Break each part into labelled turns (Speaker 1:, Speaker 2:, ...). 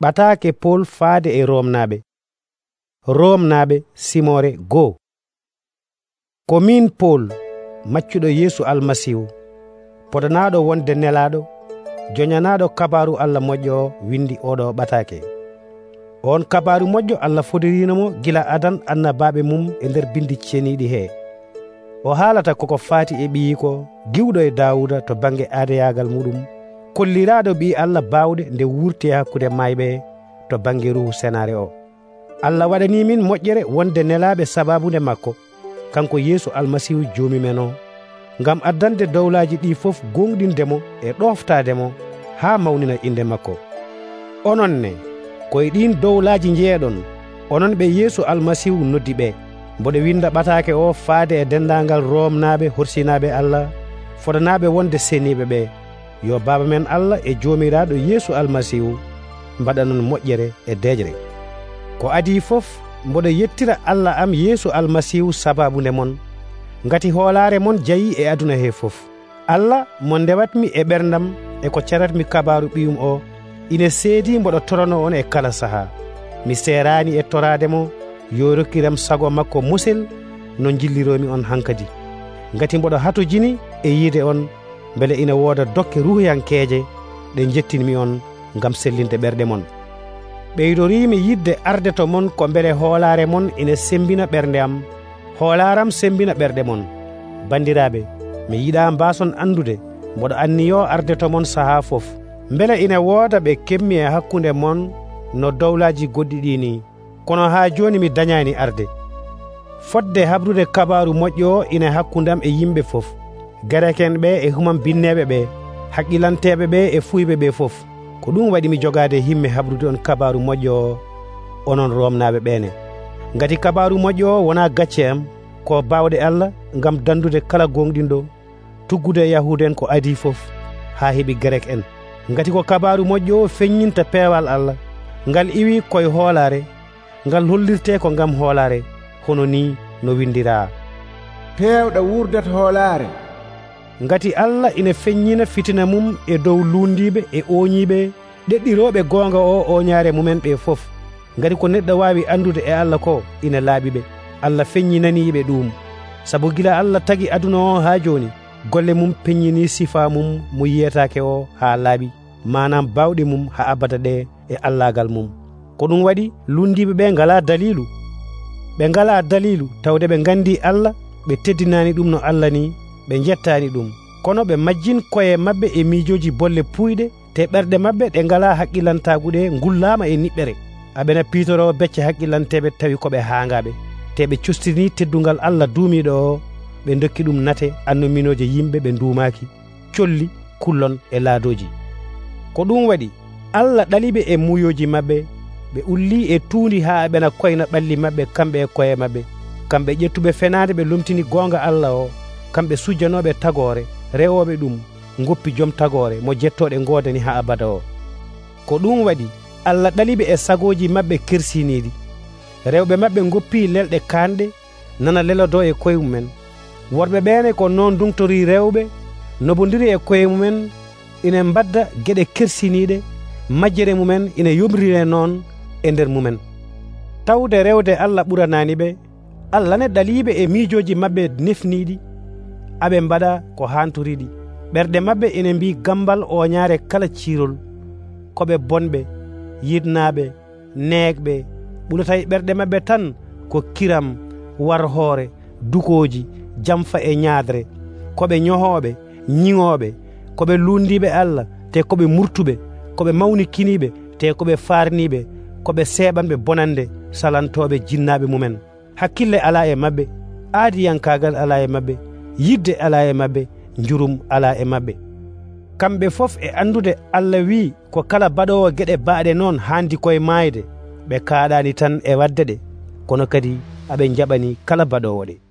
Speaker 1: ɓataake Pol faade e romnaɓe. Romnaɓe simore goo. Ko min Pol, maccuɗo Yeesu almasihu, podanaɗo wonde nelaɗo, joñanaɗo kabaru Allah moƴƴo o, windi oɗo ɓataake. On kabaru moƴƴo Allah fodirinomo gila adan annabaɓe mum e nder bindi ceniɗi he. O haalata koko faati e ɓiyi ko giwɗo e Dawuda to bange aadayagal muɗum, kolliraɗo ɓi Allah bawɗe nde wurti e hakkude mayɓe to bange ruhu senare o. Allah waɗani min moƴƴere wonde nelaɓe sababude makko, kanko Yeesu almasihu joomi men o, ngam addande dowlaji ɗi fof gonɗindemo e ɗoftademo ha mawnina inde makko. Onon ne koye ɗin dowlaji jeeɗon, onon ɓe Yeesu almasihu noddi ɓe, mboɗo winda ɓataake o faade e dendagal romnaɓe horsinaɓe Allah, fodanaɓe wonde seniɓe ɓe. Yo Baba men Allah e joomiraɗo Yeesu almasihu mbaɗanon moƴƴere e deejre. Ko adi fof mboɗo yettira Allah am Yeesu almasihu sababude mon, ngati hoolare mon jayi e aduna he fof. Allah mo ndewatmi e ɓerdam e ko caratmi kabaru ɓiyum o, ine seedi mboɗo torono on e kala saha. Mi serani e torademo yo rokkiram sago makko musel no jilliromi on hankadi, ngati mboɗo hatojini e yiide on, beele ina wooda dokke ruhuyankeje ɗe jettinmi on ngam sellinde ɓerɗe mon. ɓeydorimi yidde arde to mon ko beele hoolare mon ina sembina ɓernde am, hoolaram sembina ɓerɗe mon. Bandiraɓe, mi yiɗa mbason andude mboɗo anniyo arde to mon saha fof, beele ina wooda ɓe kemmi e hakkude mon no dowlaji goɗɗi ɗi ni, kono ha joni mi dañani arde. Fodde habrude kabaru moƴƴo o ina hakkudam e yimɓe fof, gareken ɓe e humam binneɓe ɓe, haqqilanteɓe ɓe e fuyɓe ɓe fof. Ko ɗum waɗi mi jogade himme habrude on kabaru moƴƴo o, onon romnaɓe ɓene. Ngati kabaru moƴƴo o wona gacce am, ko bawɗe Allah ngam dandude kala gonɗinɗo, tuggude yahude en ko adi fof, ha heeɓi grek en. Ngati ko kabaru moƴƴo o feññinta peewal Allah, ngal iwi koye hoolare, ngal hollirte ko ngam hoolare, hono ni no windira:
Speaker 2: peewɗo wurdat hoolare.
Speaker 1: Ngati Allah ina feññina fitina mum e dow lundiɓe e oñiɓe ɗeɗɗiroɓe gonga o oñare mumen ɓe fof. Ngati ko neɗɗo wawi andude e Allah ko ina laaɓiɓe. Allah feññinaniɓe ɗum, sabu gila Allah tagi aduna o ha joni, golle mum peññini sifa mum mo yiyetake o ha laaɓi, manam bawɗe mum ha abada ɗe e allagal mum. Ko ɗum waɗi lundiɓe ɓe ngala dalilu. Ɓe ngala dalilu tawde ɓe gandi Allah, ɓe teddinani ɗum no Allah ni, ɓe jettani ɗum, kono ɓe majjin koye mabɓe e miijoji bolle puyɗe, te ɓerɗe mabɓe ɗe ngala haqqilantaguɗe gullama e niɓɓere. aɓena piitoro becce haqqilanteɓe tawi koɓe haangaɓe, te ɓe costini teddungal Allah duumiɗo o, ɓe dokki ɗum nate annominoje yimɓe ɓe duumaki, colli, kullon e laadoji. Ko ɗum waɗi Allah ɗaliɓe e muyoji mabɓe, ɓe ulli e tuundi ha ɓena koyna ɓalli mabɓe kamɓe e koye mabɓe, kamɓe ƴettuɓe fenade ɓe lomtini gonga Allah o, kamɓe sujjanoɓe tagore, rewoɓe ɗum, goppi joom tagore mo jettoɗe godani ha abada o. Ko ɗum waɗi Allah ɗaliɓe e sagoji mabɓe kersiniɗi, rewɓe mabɓe goppi lelɗe kanɗe nana lelodo e koye mumen. Worɓe ɓene ko noon ndungtori rewɓe, nobodiri e koye mumen, ina mbadda gueɗe kersiniɗe, majjere mumen ina yomrire noon e nder mumen. Tawde rewde Allah ɓuranani ɓe, Allah ne ɗaliɓe e miijoji mabɓe nefniɗi, aɓe mbaɗa ko hantoriɗi. Ɓerɗe mabɓe ina mbi gambal oñare kala ciirol, koɓe bonɓe, yidnaɓe, neegɓe, ɓurata e ɓerɗe mabɓe tan ko kiram, warhoore, dukoji, jamfa e ñaadre, koɓe ñohoɓe, ñiŋoɓe, koɓe lundiɓe Allah, te koɓe murtuɓe, koɓe mawnikiniɓe, te koɓe farniɓe, koɓe seeɓanɓe bonande, salantoɓe jinnaɓe mumen. Hakkille ala e mabɓe, aadiyankagal ala e mabɓe, yidde ala e mabɓe, jurum ala e mabɓe. Kamɓe fof e andude Allah wi ko kala baɗowo gueɗe baaɗe noon handi koye mayde, ɓe kaaɗani tan e wadde ɗe, kono kadi aɓe jaɓani kala baɗowo ɗe.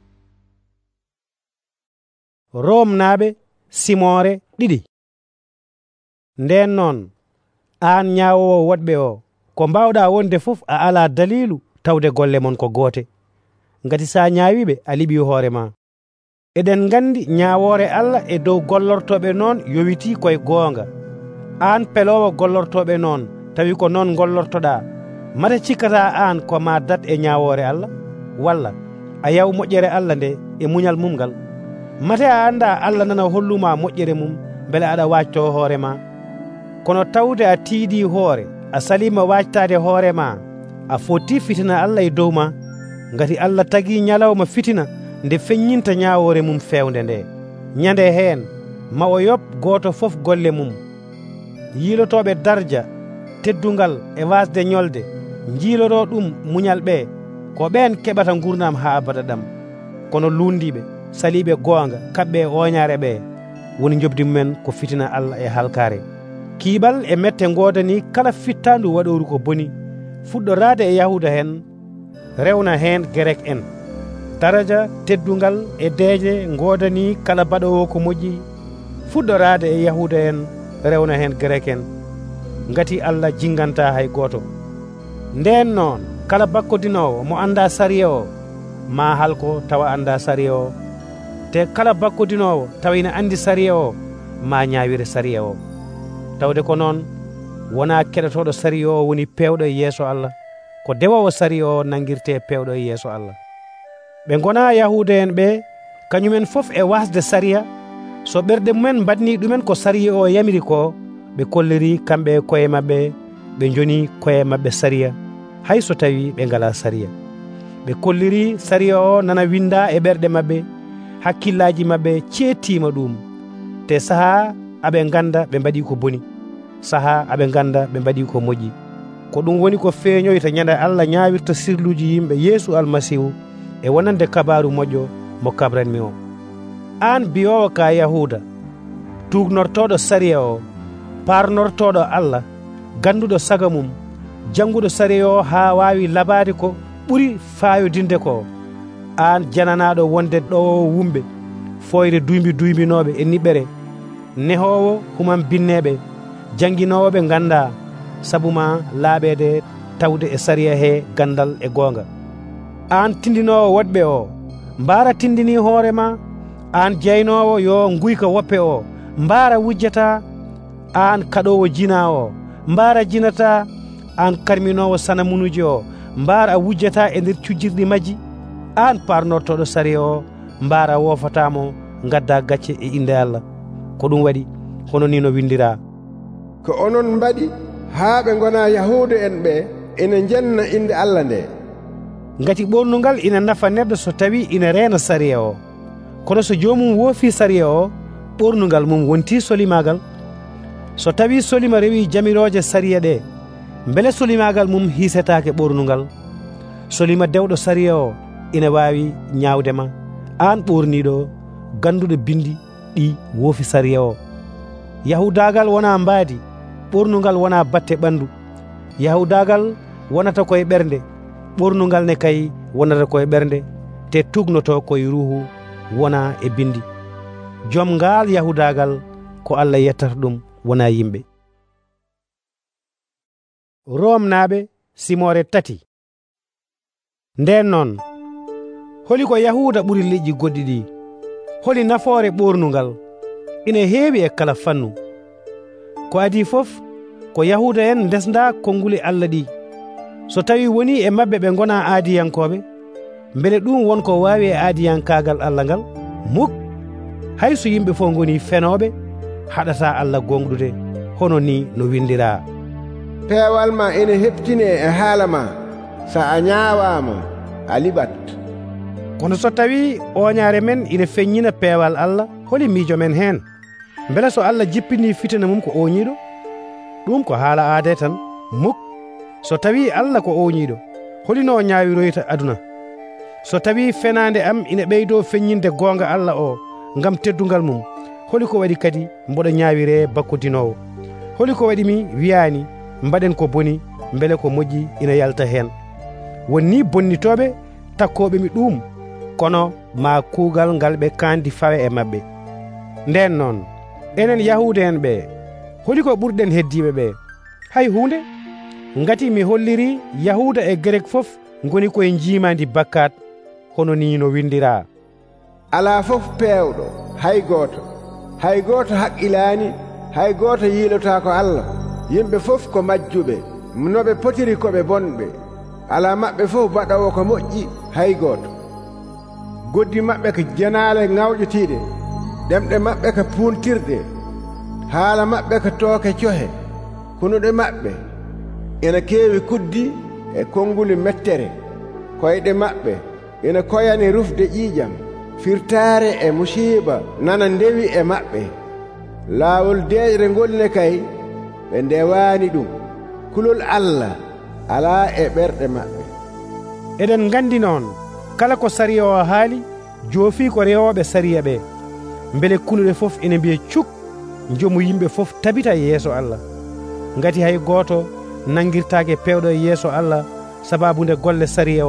Speaker 1: Romnaɓe simore ɗiɗi. Nden noon an ñawowo woɗɓe o, ko mbawɗa wonde fof a ala dalilu tawde golle mon ko goote, ngati sa ñaawiɓe a liɓi hoorema. Eɗen gandi ñaawore Allah e dow gollortoɓe noon yowiti koye goonga. An pelowo gollortoɓe noon tawi ko noon gollortoɗa mata cikkata an ko ma dat e ñawore Allah walla a yaw moƴƴere Allah nde e muñal mum ngal mate a anda Allah nana holluma moƴƴere mum beele aɗa wacto hoorema kono tawde a tiiɗi hoore a salima wactade hoorema a foti fitina Allah e dow ma ngati Allah tagui ñalawma fitina nde feññinta ñawore mum fewde nde ñande heen ma o yob goto fof golle mum yiilotoɓe darja teddungal e wasde ñolde jiiloro ɗum muñal ɓe ko ɓen keɓata gurnam ha abada ɗam kono lundiɓe saliɓe goonga kamɓe e oñare ɓe woni jobdi mumen ko fitina Allah e halkare kiiɓal e mette godani kala fittandu waɗoru ko boni fuɗɗorade e yahuda hen rewna hen grek en daraja teddungal e deeje godani kala baɗowo ko moƴƴi fuɗɗorade e yahuda en rewna hen grek en ngati Allah jinganta hay goto nden noon kala bakkodinowo mo anda sariya o ma halko tawa anda sariya o te kala bakkodinowo tawa ina andi sariya o ma ñawire sariya o tawde ko noon wona keɗotoɗo sariya o woni pewɗo e yeeso Allah ko dewowo sariya o nangirte pewɗo e yeeso Allah ɓe gona yahuda en ɓe kañumen fof e wasde sariya so ɓerɗe mumen mbaɗni ɗumen ko sariya o yamiri ko ɓe kolliri kamɓe koye mabɓe ɓe joni koye mabɓe sariya hay so tawi ɓe ngala sariya ɓe kolliri sariya o nana winda e ɓerɗe mabɓe hakkillaji mabɓe ceetima ɗum te saaha aɓe ganda ɓe mbaɗi ko boni saaha aɓe ganda ɓe mbaɗi ko moƴƴi ko ɗum woni ko feeñoyta ñande Allah ñawirta sirluji yimɓe Yeesu almasihu e wonande kabaru moƴƴo mo kabranmi o an biyowo ka yahuda tugnortoɗo sariya o parnortoɗo Allah ganduɗo saga mum janguɗo sariya o ha wawi labade ko ɓuuri fayodinde ko an jananaɗo wonde ɗowo wumɓe foyre duymbinoɓe e niɓɓere nehowo human binneɓe janguinowoɓe ganda sabuma laaɓede tawde e sariya he gandal e gonga an tindinowo woɗɓe o mbara tindini hoorema an jeynowo yo guyka woppe o mbara wujjata an kaɗowo jina o mbara jinata an karminowo sanamunuji o mbara wujjata e nder cujjirɗi majji an parnortoɗo sariya o mbara wofatamo gadda gacce e inde Allah ko ɗum waɗi hono ni no windira
Speaker 2: ko onon mbaɗi haa ɓe gona yahuda en ɓe ina jenna inde Allah nde
Speaker 1: ngati ɓornugal ina nafa neɗɗo so tawi ina reena sariya o kono so jomum woofi sariya o ɓornugal mum wonti solimagal so tawi solima rewi jamiroje sariya ɗe beele solimagal mum hisetake ɓornugal solima dewɗo sariya o ina wawi ñawdema an ɓorniɗo ganduɗo bindi ɗi woofi sariya o yahudagal wona mbaadi ɓornugal wona batte ɓandu yahudagal wonata koye ɓernde ɓornugal ne kay wonata koye ɓernde te tugnoto koye ruhu wona e bindi joom ngal yahudagal ko Allah yettata ɗum wona yimɓe romnaɓe simore tati nden noon holi ko yahuda ɓuri liƴƴi goɗɗi ɗi holi nafoore ɓornugal ina heewi e kala fannu ko adi fof ko yahuda en desda konnguli Allah ɗi so tawi woni e mabɓe ɓe gona aadiyankoɓe beele ɗum wonko wawi e aadiyankagal Allah ngal muk hay so yimɓe fof goni fenoɓe haɗata Allah gonɗude hono ni no windira
Speaker 2: peewal ma ina heptine e haala ma sa a ñaawama a liɓat
Speaker 1: kono so tawi oñare men ina feññina peewal Allah holi miijo men hen beele so Allah jippini fitina mum ko oñiɗo ɗum ko haala aade tan muk so tawi Allah ko oñiɗo holino ñaawiroyta aduna so tawi fenande am ina ɓeydo feññinde gonga Allah o ngam teddungal mum holi ko waɗi kadi mboɗo ñaawire bakkodinowo holi ko waɗi mi wiyani mbaɗen ko boni beele ko moƴƴi ina yalta hen wonni bonnitoɓe takkoɓe mi ɗum kono ma kuugal ngal ɓe kandi fawe e mabɓe nden noon enen yahuda en ɓe holi ko ɓurɗen heddiɓe ɓe hay hunde ngati mi holliri yahuda e grek fof goni koye jimandi bakkat hono ni no windira
Speaker 2: ala fof peewɗo hay goto haqqilani hay goto yiilota ko Allah yimɓe fof ko majjuɓe noɓe potiri koɓe bonɓe ala maɓɓe fof baɗawo ko moƴƴi hay gooto goddi maɓɓe ko janaale ŋawƴotiiɗe ɗemɗe maɓɓe ko puuntirɗe haala maɓɓe ko tooke cohe hunuɗe maɓɓe ene keewi kuddi e konnguli mettere koyɗe maɓɓe ene koyani rufde ƴiiƴam firtaare e musiiba nana ndewi e maɓɓe laawol deeƴre ngolne kay ɓe ndewaani ɗum kulol Allah alaa e ɓerɗe maɓɓe.
Speaker 1: Eɗen nganndi noon kala ko sariya o haali joofii ko rewooɓe sariya ɓe mbele kunuɗe fof ene mbiya cuk jomu yimɓe fof tabita e yeeso Allah ngati hay gooto nangirtaake pewɗo e yeeso Allah sababunde golle sariya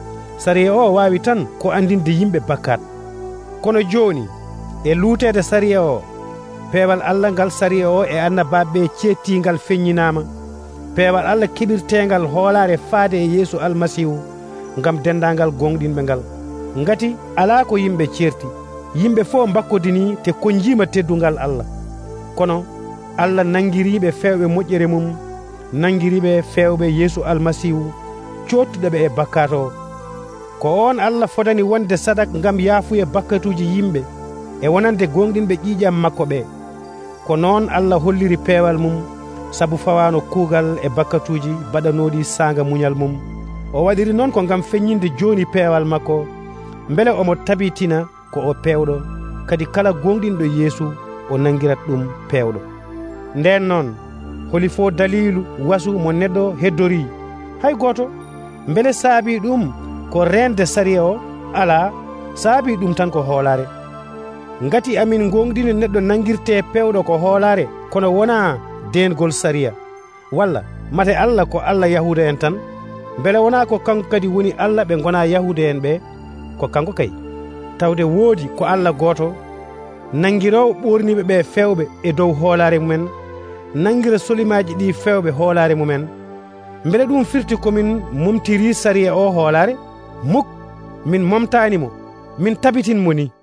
Speaker 1: o waawi tan ko andinde yimɓe bakkat. Kono jooni e luuteede sariya o peewal Allah ngal sariya o e annabaaɓe ɓe ceettingal feññinaama peewal Allah keɓirteengal hoolaare faade e yeesu almasihu ngam dendaangal gonɗinɓe ngal ngati alaa ko yimɓe ceerti yimɓe fof mbakkodini te konjiima teddungal Allah kono Allah nangiriiɓe fewɓe moƴƴere mum nangiriiɓe fewɓe yeesu almasihu cottuɗoɓe e bakkat o ko on Allah fodani wonde sadak ngam yaafuye bakkatuji yimɓe e wonande gonɗinɓe ƴiiƴam makko ɓe ko noon Allah holliri peewal mum sabu fawano kuugal e bakkatuji baɗanoɗi sanga muñal mum o waɗiri noon ko ngam feññinde joni peewal makko mbele omo tabitina ko o pewɗo kadi kala gonɗinɗo yeesu o nangirat ɗum pewɗo nden noon holi fo dalilu wasu mo neɗɗo heddori hay goto mbele saabi ɗum ko rende sariya o ala saabi ɗum tan ko hoolare ngati amin gonɗini neɗɗo nangirte pewɗo ko hoolare kono wona dengol sariya walla mate Allah ko Allah yahuda en tan mbele wona ko kanko kadi woni Allah ɓe gona yahuda en ɓe ko kanko kay tawde woodi ko Allah goto nangirowo ɓorniɓe ɓe fewɓe e dow hoolare mumen nangira solimaji ɗi fewɓe hoolare mumen mbele ɗum firti komin momtiri sariya o hoolare muk min momtanimo min tabitinmo ni.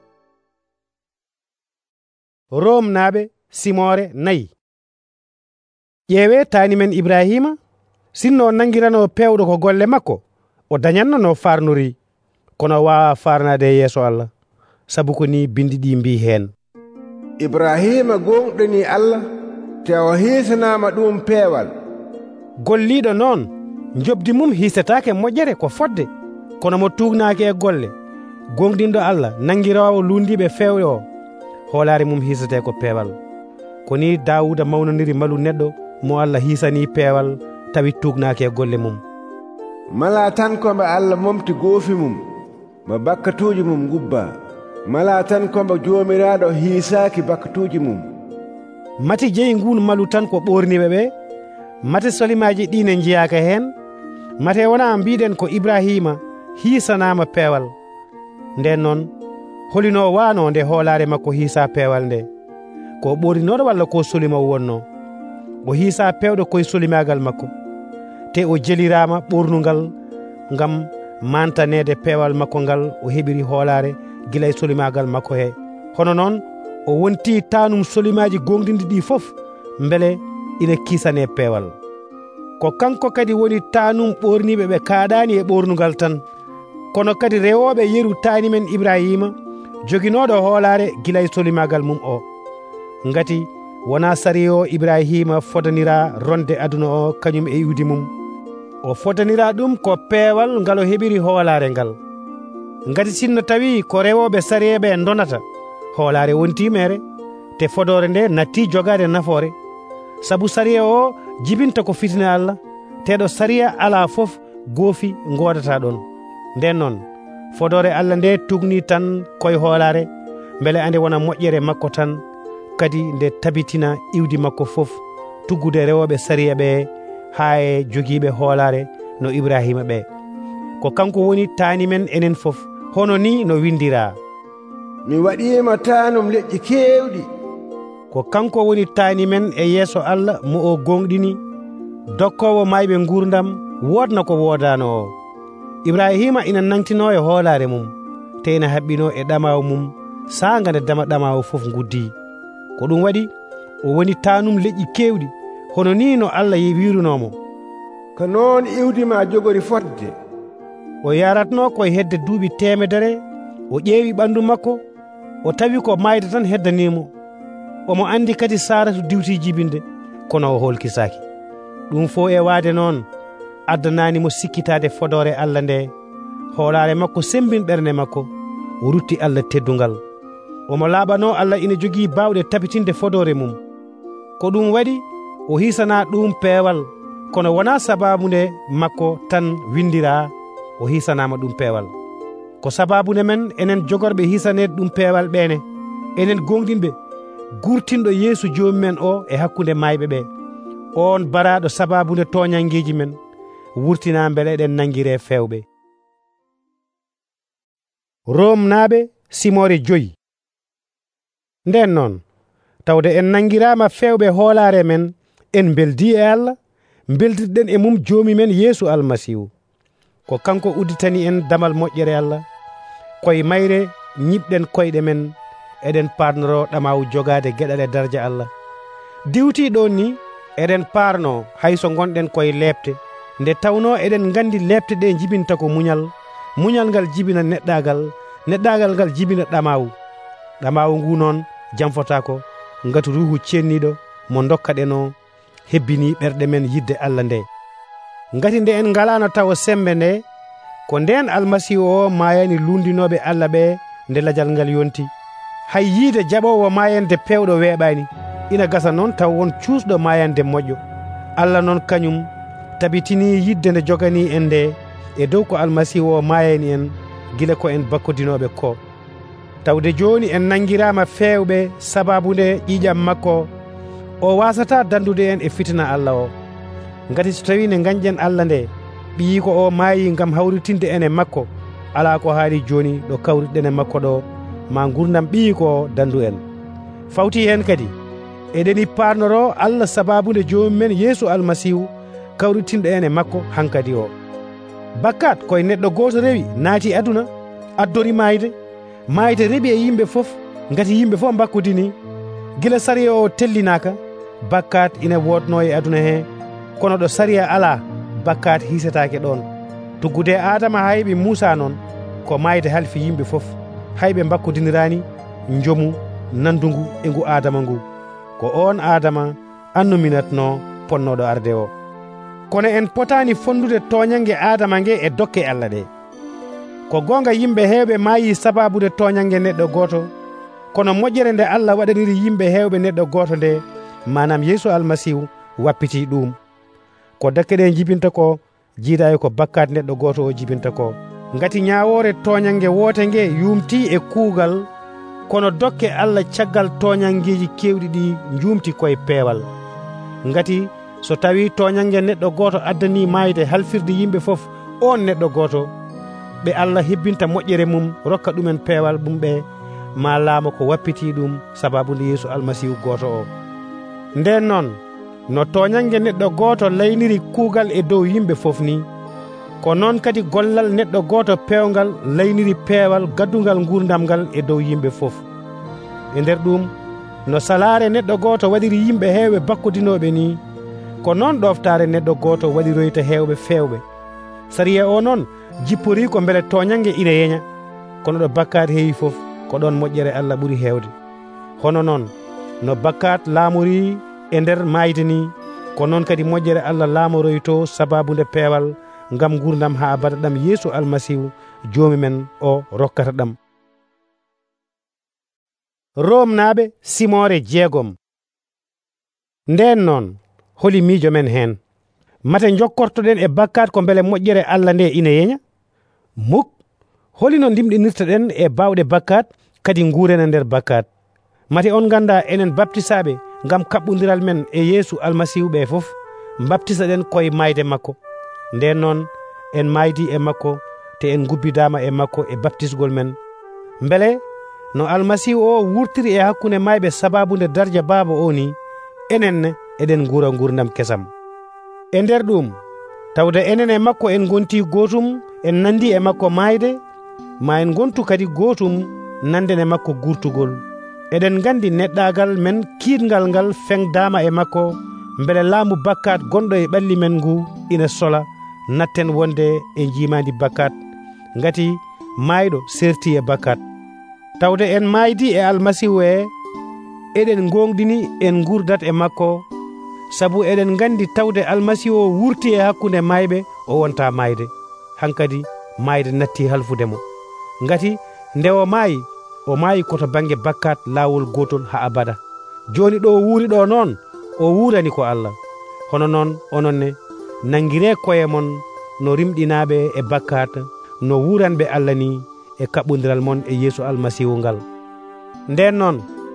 Speaker 1: Rome naaɓe simore 4 ƴeewe taani men Ibrahima sinno nangirano pewɗo ko golle makko o dañanno farnori kono wawa farnade e yeeso Allah sabu ko ni bindi ɗi mbi heen
Speaker 2: Ibrahima gonɗini Allah te o hiisanama ɗum peewal
Speaker 1: golliɗo noon jobdi mum hiisetaake moƴƴere ko fodde kono mo tuugnaaki e golle gonɗinɗo Allah nangirowo lundiɓe fewɓe o hoolare mum hiisete ko peewal ko ni Dawuda mawnoniri malu neɗɗo mo Allah hiisani peewal tawi tuugnaaki e golle mum
Speaker 2: mala tan kombo Allah momti goofi mum mo bakkatuji mum gubba mala tan kombo joomiraɗo hiisaaki bakkatuji mum
Speaker 1: mati jeyi ngun malu tan ko ɓorniɓe ɓe mate solimaji ɗine jiyaaka heen mate wona mbiɗen ko Ibrahima hiisanama peewal nden noon holino wano nde hoolare makko hiisa peewal nde ko ɓorinoɗo walla ko solima wonno o hiisa pewɗo koye solimagal makko te o jelirama ɓornugal ngam mantanede peewal makko ngal o heɓiri hoolare gila e solimagal makko he hono noon o wonti tanum solimaji gonɗinɗi ɗi fof mbele ina kiisane peewal ko kanko kadi woni tanum ɓorniɓe ɓe kaaɗani e ɓornugal tan kono kadi rewoɓe yeru taani men Ibrahima joginoɗo hoolare gila e solimagal mum o ngati wona sariya o Ibrahima fodanira ronde aduna o kañum e iwdi mum o fodanira ɗum ko peewal ngal o heɓiri hoolare ngal ngati sinno tawi ko rewoɓe sariya ɓe donata hoolare wonti mere te fodore nde natti jogade nafoore sabu sariya o jibinta ko fitina Allah teɗo sariya ala fof goofi godata ɗon nden noon fodore Allah nde tugni tan koye hoolare mbele ande wona moƴƴere makko tan kadi nde tabitina iwdi makko fof tuggude rewoɓe sariya ɓe haa e jogiiɓe hoolare no Ibrahima ɓe ko kanko woni taani men enen fof hono ni no windira
Speaker 2: mi waɗima taanum leƴƴi keewɗi
Speaker 1: ko kanko woni taani men e yeeso Allah mo o gonɗini dokkowo mayɓe gurdam wodna ko wodano o Ibrahima ina nangtino e hoolare mum te ina haɓɓino e ɗamawo mum sanga nde dama ɗamawo fof guddi ko ɗum waɗi o woni taanum leƴƴi kewɗi hono ni no Allah wirunomo.
Speaker 2: ko noon iwdima jogori fotde.
Speaker 1: O yaratno koye hedde duuɓi 100 o ƴeewi ɓandu makko o tawi ko mayde tan heddanimo. omo andi kadi Saratu diwti jibinde kono o holkisaki. ɗum fo e waade noon addananimo sikkitade fodore Allah nde. hoolare makko sembin ɓernde makko o rutti Allah teddungal. omo laaɓano Allah ina jogii bawɗe tabitinde fodore mum. ko ɗum waɗi o hisana ɗum peewal, kono wona sababude makko tan windira o hisanama ɗum peewal. ko sababude men enen jogorɓe hisanede ɗum peewal ɓene, enen gonɗinɓe gurtinɗo Yeesu joomi men o e hakkude mayɓe ɓe. on baraɗo sababude toñangeji men wurtina beele eɗen nangire fewɓe. Rom naaɓe simore 5. nden noon tawde en nangirama fewɓe hoolare men, en beldi e Allah, beldirɗen e mum joomi men Yeesu almasihu. ko kanko udditani en damal moƴƴere Allah. koye mayre ñiɓɗen koyɗe men eɗen parnoro ɗamawu jogade gueɗal e darja Allah. diwti ɗon ni eɗen parno hayso gonɗen koye lebte, nde tawno eɗen gandi lebte ɗe jibinta ko muñal, muñal ngal jibina neɗɗagal, neɗɗagal ngal jibina ɗamawu. ɗamawu ngu noon jamfotako ngati ruhu cenniɗo mo dokkaɗeno hebbini ɓerɗe men yidde Allah nde. ngati nde en ngalano tawa sembe nde, ko nden almasihu o mayani lundinoɓe Allah ɓe nde lajal ngal yonti. hay yiide jaɓowo mayande pewɗo weeɓani, ina gasa noon taw won cuusɗo mayande moƴƴo. Allah noon kañum tabitini yidde nde jogani en nde e dow ko almasihu o mayani en gila ko en bakkodinoɓe ko. tawde joni en nangirama fewɓe sababude ƴiƴam makko, o wasata dandude en e fitina Allah o. ngati so tawi ne gañƴen Allah nde, ɓiyi ko o maayi gam hawritinde en e makko, ala ko haali joni ɗo kawriɗen e makko ɗo ma gurdam ɓiyi ko dandu en. fawti hen kadi eɗeni parnoro Allah sababude joomi men Yeesu almasihu kawritinɗo en e makko hankadi o. bakkat koye neɗɗo goto rewi naati aduna, addori mayde reeɓi e yimɓe fof, ngati yimɓe fof bakkudini. gila sariya o tellinaka, bakkat ina wodno e aduna he, kono ɗo sariya ala, bakkat hisetake ɗon. tuggude Adama hayɓe Musa noon, ko mayde halfi yimɓe fof, hayɓe bakkudinirani jomu nandungu e ngu Adama ngu. ko on Adama annuminatno ponnoɗo arde o. kono en potani fondude toñange Adama nge e dokke Allah ɗe. ko gonga yimɓe hewɓe maayi sababude toñange neɗɗo goto, kono moƴƴere nde Allah waɗaniri yimɓe hewɓe neɗɗo goto nde, manam Yeesu almasihu wappiti ɗum. ko dakke ɗe jibinta ko jiidayi ko bakkat neɗɗo goto o jibinta ko. ngati ñawore toñange wote nge yumti e kuugal, kono dokke Allah caggal toñangeji kewɗi ɗi jumti koye peewal. ngati so tawi toñange neɗɗo goto addani mayde halfirde yimɓe fof, on neɗɗo goto ɓe Allah hebbinta moƴƴere mum rokka ɗumen peewal ɓum ɓe, ma laama ko wappiti ɗum sababude Yeesu almasihu goto o. nden noon no toñange neɗɗo goto layniri kuugal e dow yimɓe fof ni, ko noon kadi gollal neɗɗo goto pewgal layniri peewal gaddungal gurdam ngal e dow yimɓe fof. e nder ɗum no salare neɗɗo goto waɗiri yimɓe hewɓe bakkodinoɓe ni, ko noon ɗoftare neɗɗo goto waɗiroyta hewɓe fewɓe. sariya o noon jippori ko beele toñange ina yeña, kono ɗo bakkat heewi fof, ko ɗon moƴƴere Allah ɓuuri hewde. hono noon no bakkat laamori e nder mayde ni, ko noon kadi moƴƴere Allah laamoroyto sababude peewal ngam gurdam ha abada ɗam Yeesu almasihu joomi men o rokkata ɗam. Rom naaɓe simore 6. nden noon holi miijo men hen, mate jokkortoɗen e bakkat ko beele moƴƴere Allah nde ina yeña? muk holino ndimɗinirtoɗen e bawɗe bakkat, kadi nguren e nder bakkat. mate on ganda enen baptisaɓe ngam kaɓɓodiral men e Yeesu almasihu ɓe fof baptisa ɗen koye mayde makko. nden noon en maydi e makko te en gubbidama e makko e baptisgol men, beele no almasihu o wurtiri e hakkunde mayɓe sababude darja baaba o ni, enenne eɗen gura gurdam kesam. e nder ɗum tawde enen e makko en gonti gotum, en nandi e makko mayde, ma en gontu kadi gotum nanden e makko gurtugol. eɗen gandi neɗɗagal men kiitgal ngal fengdama e makko, mbele laamu bakkat gonɗo e ɓalli men ngu ina sola natten wonde e jimandi bakkat ngati mayɗo serti e bakkat tawde en maydi e almasihu eɗen gonɗini en gurdat e makko sabu eɗen gandi tawde almasihu o wurti e hakkunde mayɓe o wonta mayde hankadi mayde natti halfudemo ngati nde o maayi koto bange bakkat lawol gotol ha abada joni ɗo wuuri ɗo noon o wuurani ko Allah hono noon ononne nangire koye mon no rimɗinaɓe e bakkat no wuuranɓe Allah ni e kaɓɓodiral mon e Yeesu almasihu ngal nden noon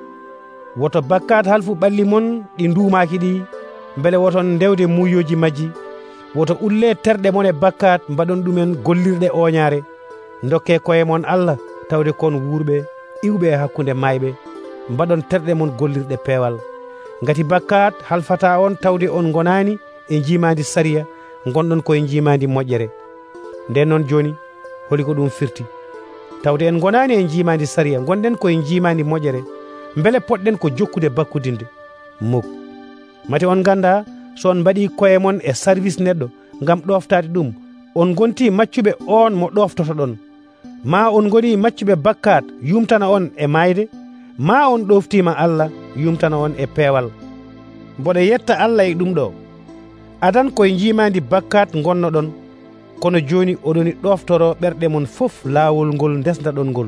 Speaker 1: woto bakkat halfu ɓalli mon ɗi ndumaki ɗi beele woton ndewde muyoji majji woto ulle terɗe mon e bakkat mbaɗon ɗumen gollirɗe oñaare dokke koye mon Allah tawde kon wuurɓe iwɓe e hakkunde mayɓe mbaɗon terɗe mon gollirɗe peewal ngati bakkat halfata on tawde on gonani e jimandi sariya gonɗon koye jimandi moƴƴere nden noon joni holi ko ɗum firti tawde en gonani e jimandi sariya gonɗen koye jimandi moƴƴere beele poɗɗen ko jokkude bakkudinde muk mate on ganda so on mbaɗi koye mon e service neɗɗo gam ɗoftade ɗum on gonti maccuɓe on mo ɗoftoto ɗon ma on goni maccuɓe bakkat yumtana on e mayde ma on ɗoftima Allah yumtana on e peewal mboɗo yetta Allah e ɗum ɗo adan koye jimandi bakkat gonno ɗon kono joni oɗoni ɗoftoro ɓerɗe mon fof laawol ngol desdaɗon ngol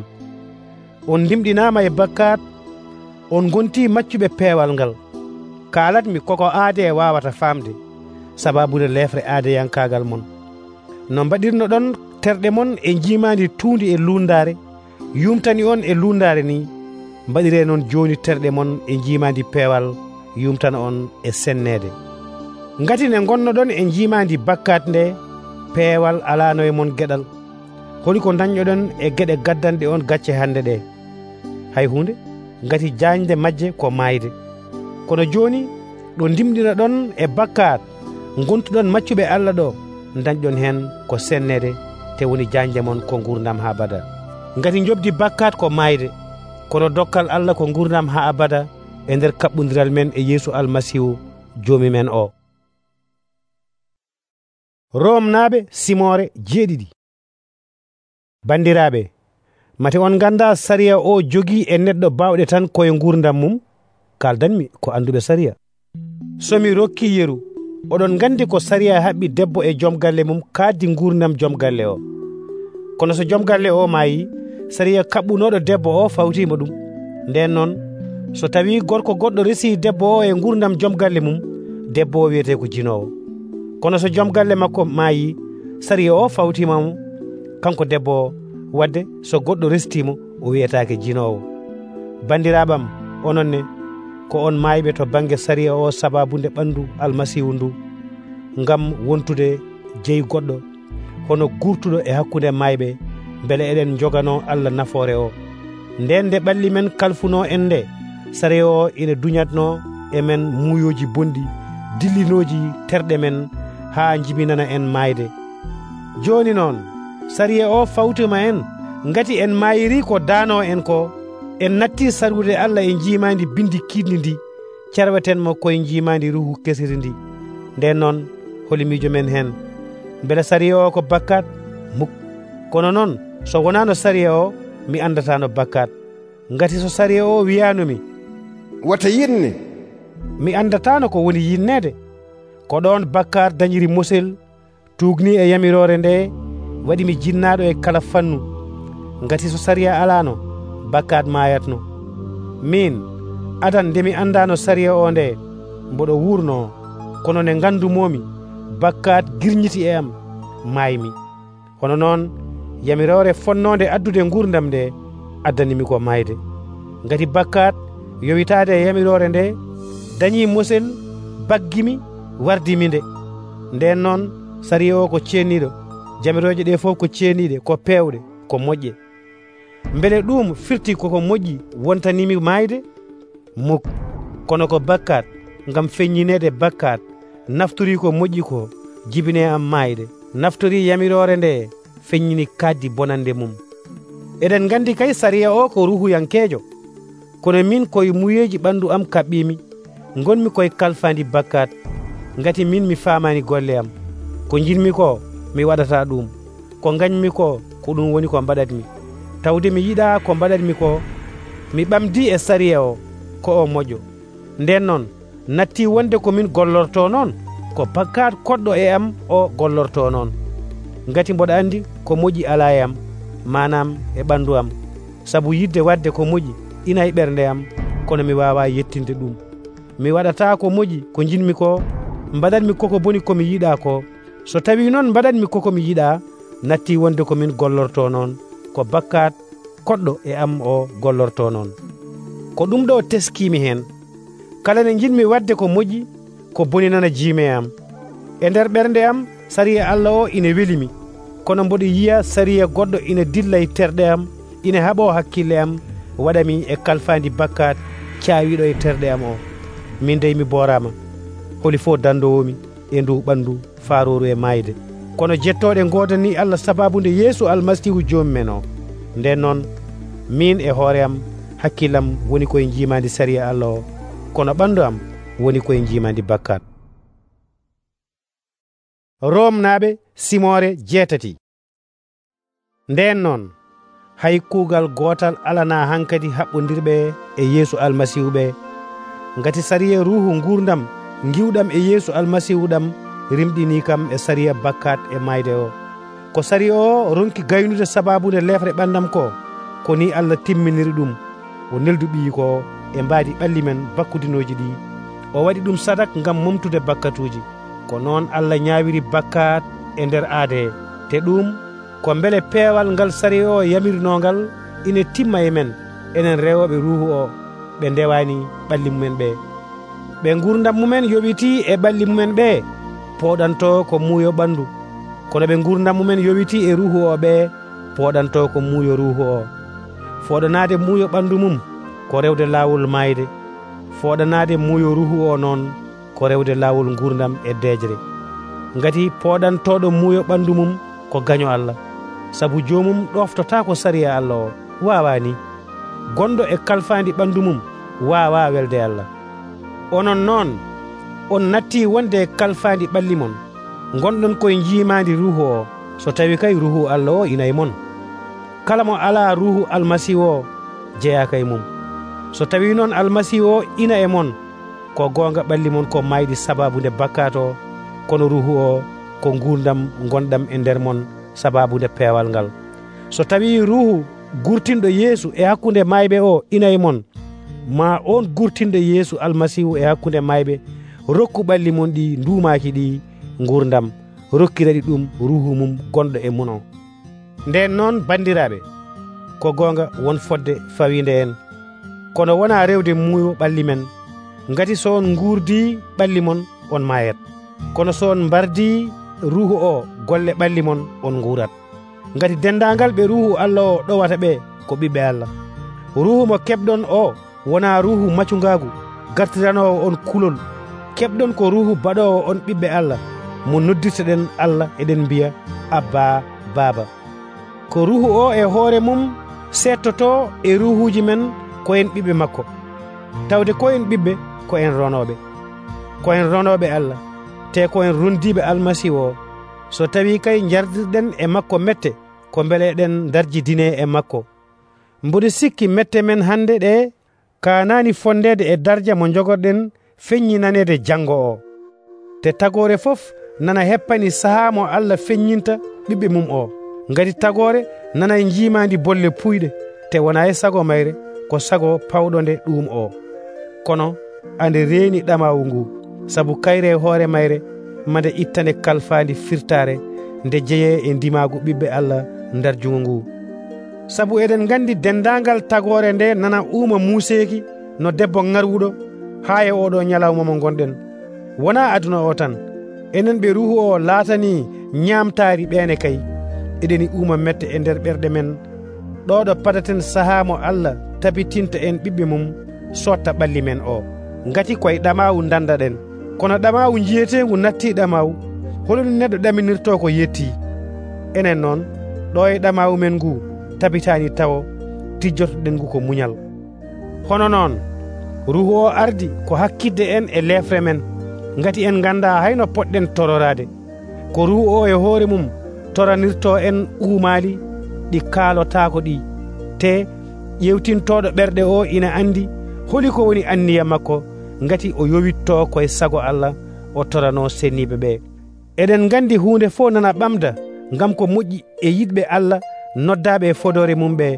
Speaker 1: on ndimɗinama e bakkat on gonti maccuɓe peewal ngal kalatmi koko aade wawata famde sababude lefre aadeyankagal mon no mbaɗirno ɗon terɗe mon e jimandi tuundi e lundare yumtani on e lundare ni mbaɗire noon joni terɗe mon e jimandi peewal yumtana on e sennede ngati ne gonno ɗon e jimandi bakkat nde peewal alano e mon gueɗal holi ko dañƴoɗon e gueɗe gaddanɗe on gacce hande ɗe hay hunde ngati jañde majje ko mayde kono joni ɗo ndimɗina ɗon e bakkat gontuɗon maccuɓe Allah ɗo dañɗon hen ko sennede te woni jañde mon ko gurdam ha abada ngati jobdi bakkat ko mayde kono dokkal Allah ko gurdam ha abada e nder kaɓɓodiral men e Yeesu almasihu joomi men o romnaɓe simore jeeɗiɗi bandiraɓe mate on ganda sariya o jogii e neɗɗo bawɗe tan koye gurdam mum kaldanmi ko anduɓe sariya somi rokki yeru oɗon gandi ko sariya haɓɓi debbo e joom galle mum kaddi gurdam joom galle o kono so joom galle o maayi sariya kaɓɓunoɗo debbo o fawtima ɗum nden noon so tawi gorko goɗɗo resi debbo o e gurdam joom galle mum debbo o wiyete ko jinowo kono so joom galle makko maayi sariya o fawtimamo kanko debbo o wadde so goɗɗo restimo o wiyetake jinowo bandiraɓam ononne ko on mayɓe to banggue sariya o sababude ɓandu almasihu ndu ngam wontude jeyi goɗɗo hono gurtuɗo e hakkude mayɓe beele eɗen jogano Allah nafoore o nden nde ɓalli men kalfuno en nde sariya o ina duñatno e men muyoji bondi dillinoji terɗe men ha jibinana en mayde joni noon sariya o fawtima en ngati en mayiri ko daano en ko en natti sarwude Allah e jimandi bindi kidni ndi cerweten mo koye jimandi ruhu kesiri ndi nden noon holi miijo men hen beele sariya o ko bakkat muk kono noon so wonano sariya o mi andatano bakkat ngati so sariya o wiyanomi
Speaker 2: wata yinne
Speaker 1: mi andatano ko woni yinnede ko ɗon bakkat dañiri mosel tugni e yamirore nde waɗi mi jinnaɗo e kala fannu ngati so sariya alano bakkat mayatno min adan nde mi andano sariya o nde mboɗo wurno kono ne gandumomi bakkat girñiti e am maymi hono noon yamirore fonnode addude gurdam nde addanimi ko mayde ngati bakkat yowitade e yamirore nde dañi mosel baggimi wardimi nde nden noon sariya o ko cenniɗo jamiroje ɗe fof ko cenniɗe ko pewɗe ko moƴƴe beele ɗum firti koko moƴƴi wontanimi mayde muk kono ko bakkat ngam feññinede bakkat naftori ko moƴƴi ko jibine am mayde naftori yamirore nde feññini kaddi bonande mum eɗen gandi kay sariya o ko ruhuyankejo kono min koye muyeji ɓandu am kaɓɓimi gonmi koye kalfandi bakkat ngati min mi famani golle am ko jinmi ko mi waɗata ɗum ko gañmi ko ɗum woni ko mbaɗatmi tawde mi yiɗa ko mbaɗatmi ko mi ɓamdi e sariya o ko o moƴƴo nden noon natti wonde ko min gollorto noon ko bakkat koɗɗo e am o gollorto noon ngati mboɗa andi ko moƴƴi ala e am manam e ɓandu am sabu yidde wadde ko moƴƴi ina e ɓernde am kono mi wawa yettinde ɗum mi waɗata ko moƴƴi ko jinmi ko mbaɗatmi koko boni komi yiɗa ko so tawi noon mbaɗatmi kokomi yiɗa natti wonde ko min gollorto noon ko bakkat koɗɗo e am o gollorto noon ko ɗum ɗo teskimi hen kala ne jinmi wadde ko moƴƴi ko boni nana jiime am e nder ɓernde am sariya Allah o ina welimi kono mboɗo yiya sariya goɗɗo ina dilla e terɗe am ina haɓo hakkille am waɗami e kalfandi bakkat cawiɗo e terɗe am o min dey mi borama holi fof dandowomi e ndu ɓandu faroru e mayde kono jettoɗe godani Allah sababude Yeesu almasihu jomumen o nden noon min e hoore am hakkillam woni koye jimadi sariya Allah o kono ɓandu am woni koye jimadi bakkat Romnaɓe simore 7 nden noon hay kuugal gotal alana hankadi haɓɓodirɓe e Yeesu almasihu ɓe ngati sariya ruhu gurdam giwɗam e Yeesu almasihu ɗam rimɗini kam e sariya bakkat e mayde o ko sariya o ronki gaynude sababude lefre ɓandam ko ni Allah timminiri ɗum o neldu ɓiyi ko e mbaadi ɓalli men bakkudinoji ɗi o waɗi ɗum sadak ngam momtude bakkatuji ko noon Allah ñawiri bakkat e nder aade te ɗum ko beele peewal ngal sariya o yamirnogal ina timma e men enen rewoɓe ruhu o ɓe ndewani ɓalli mumen ɓe gurdam mumen yoɓiti e ɓalli mumen ɓe poɗanto ko muuyo ɓandu kono ɓe gurdam mumen yoɓiti e ruhu o ɓe poɗanto ko muuyo ruhu o foɗanade muuyo ɓandu mum ko rewde lawol mayde foɗanade muuyo ruhu o noon ko rewde lawol gurdam e dejre ngati poɗantoɗo muuyo ɓandu mum ko gaño Allah sabu jomum ɗoftota ko sariya Allah o wawani gondo e kalfandi ɓandu mum wawa welde Allah onon noon on natti wonde e kalfandi ɓalli mon gonɗon koye jimadi ruhu o so tawi kay ruhu Allah o ina e mon kala mo ala ruhu almasihu o jeyaka e mum so tawi noon almasihu o ina e mon ko gonga ɓalli mon ko maydi sababude bakkat o kono ruhu o ko gurdam gonɗam e nder mon sababude peewal ngal so tawi ruhu gurtinɗo Yeesu e hakkude mayɓe o ina e mon ma on gurtinɗo Yeesu almasihu e hakkude mayɓe rokku ɓalli mon ɗi ndumaki ɗi gurdam rokkiraɗi ɗum ruhu mum gonɗo e mun o nden noon bandiraɓe ko gonga won fodde fawide en kono wona rewde muuyo ɓalli men ngati so on gurdi ɓalli mon on mayat kono so on mbardi ruhu o golle ɓalli mon on gurat ngati dendagal ɓe ruhu Allah o ɗowata ɓe ko ɓiɓɓe Allah ruhu mo keɓɗon o wona ruhu maccugagu gartiranowo on kulol keɓɗon ko ruhu baɗowo on ɓiɓɓe Allah mo noddirteɗen Allah eɗen mbiya abba baba ko ruhu o e hoore mum settoto e ruhuji men ko en ɓiɓɓe makko tawde ko en ɓiɓɓe ko en ronoɓe Allah te ko en rondiɓe almasihu o so tawi kay jardirɗen e makko mette ko beele eɗen darjidine e makko mboɗo sikki mette men hande ɗe kanani fondede e darja mo jogorɗen feññinanede janggo o te tagore fof nana heppani saaha mo Allah feññinta ɓiɓɓe mum o ngati tagore nana e jimadi bolle puyɗe te wona e sago mayre ko sago pawɗonde ɗum o kono ande reeni ɗamawu ngu sabu kayre hoore mayre mande ittane kalfandi firtare nde jeye e ndimagu ɓiɓɓe Allah ndar jungo ngu sabu eɗen gandi dendagal tagore nde nana uuma museki no debbo ngaruɗo ha e oɗo ñalawma mo gonɗen wona aduna o tan enen ɓe ruhu o laatani ñamtari ɓene kay eɗeni uuma mette e nder ɓerɗe men ɗoɗo padaten saaha mo Allah tabitinta en ɓiɓɓe mum sotta ɓalli men o ngati koye ɗamawu dandaɗen kono ɗamawu jiyetegu natti ɗamawu holoni neɗɗo ɗaminirto ko yetti enen noon ɗo e ɗamawu men ngu tabitani tawo tijjotoɗen ngu ko muñal hono noon ruhu o ardi ko hakkidde en e lefre men ngati en ganda hayno poɗɗen tororade ko ru o e hoore mum toranirto en uumali ɗi kaalotako ɗi te ƴewtintoɗo ɓerɗe o ina andi holi ko woni anniya makko ngati o yowitto koye sago Allah o torano senniɓe ɓe. Eɗen gandi hunde fof nana ɓamda ngam ko moƴƴi e yiɗɓe Allah noddaɓe e fodore mum ɓe.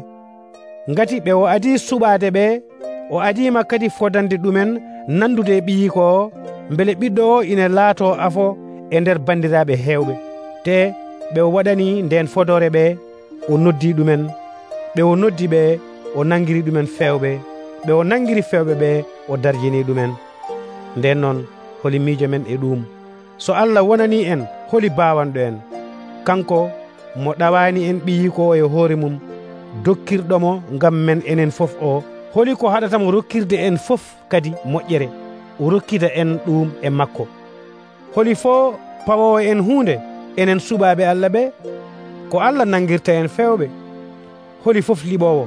Speaker 1: Ngati ɓe o adi suɓade ɓe o adima kadi fodande ɗumen nandude e ɓiyiko o beele ɓiɗɗo o ina laato afo e nder bandiraɓe hewɓe te ɓe o waɗani nden fodore ɓe o noddi ɗumen ɓe o noddi ɓe o nangiri ɗumen fewɓe ɓe o nangiri fewɓe ɓe o darjini ɗumen. Nden noon holi miijo men e ɗum so Allah wonani en holi bawanɗo en kanko mo ɗawani en ɓiyiko e hoore mum dokkirɗomo ngam men enen fof o holi ko haɗatamo rokkirde en fof kadi moƴƴere o rokkida en ɗum e makko. Holi fo pawowo en hunde enen suɓaɓe Allah ɓe ko Allah nangirta en fewɓe holi fof liɓowo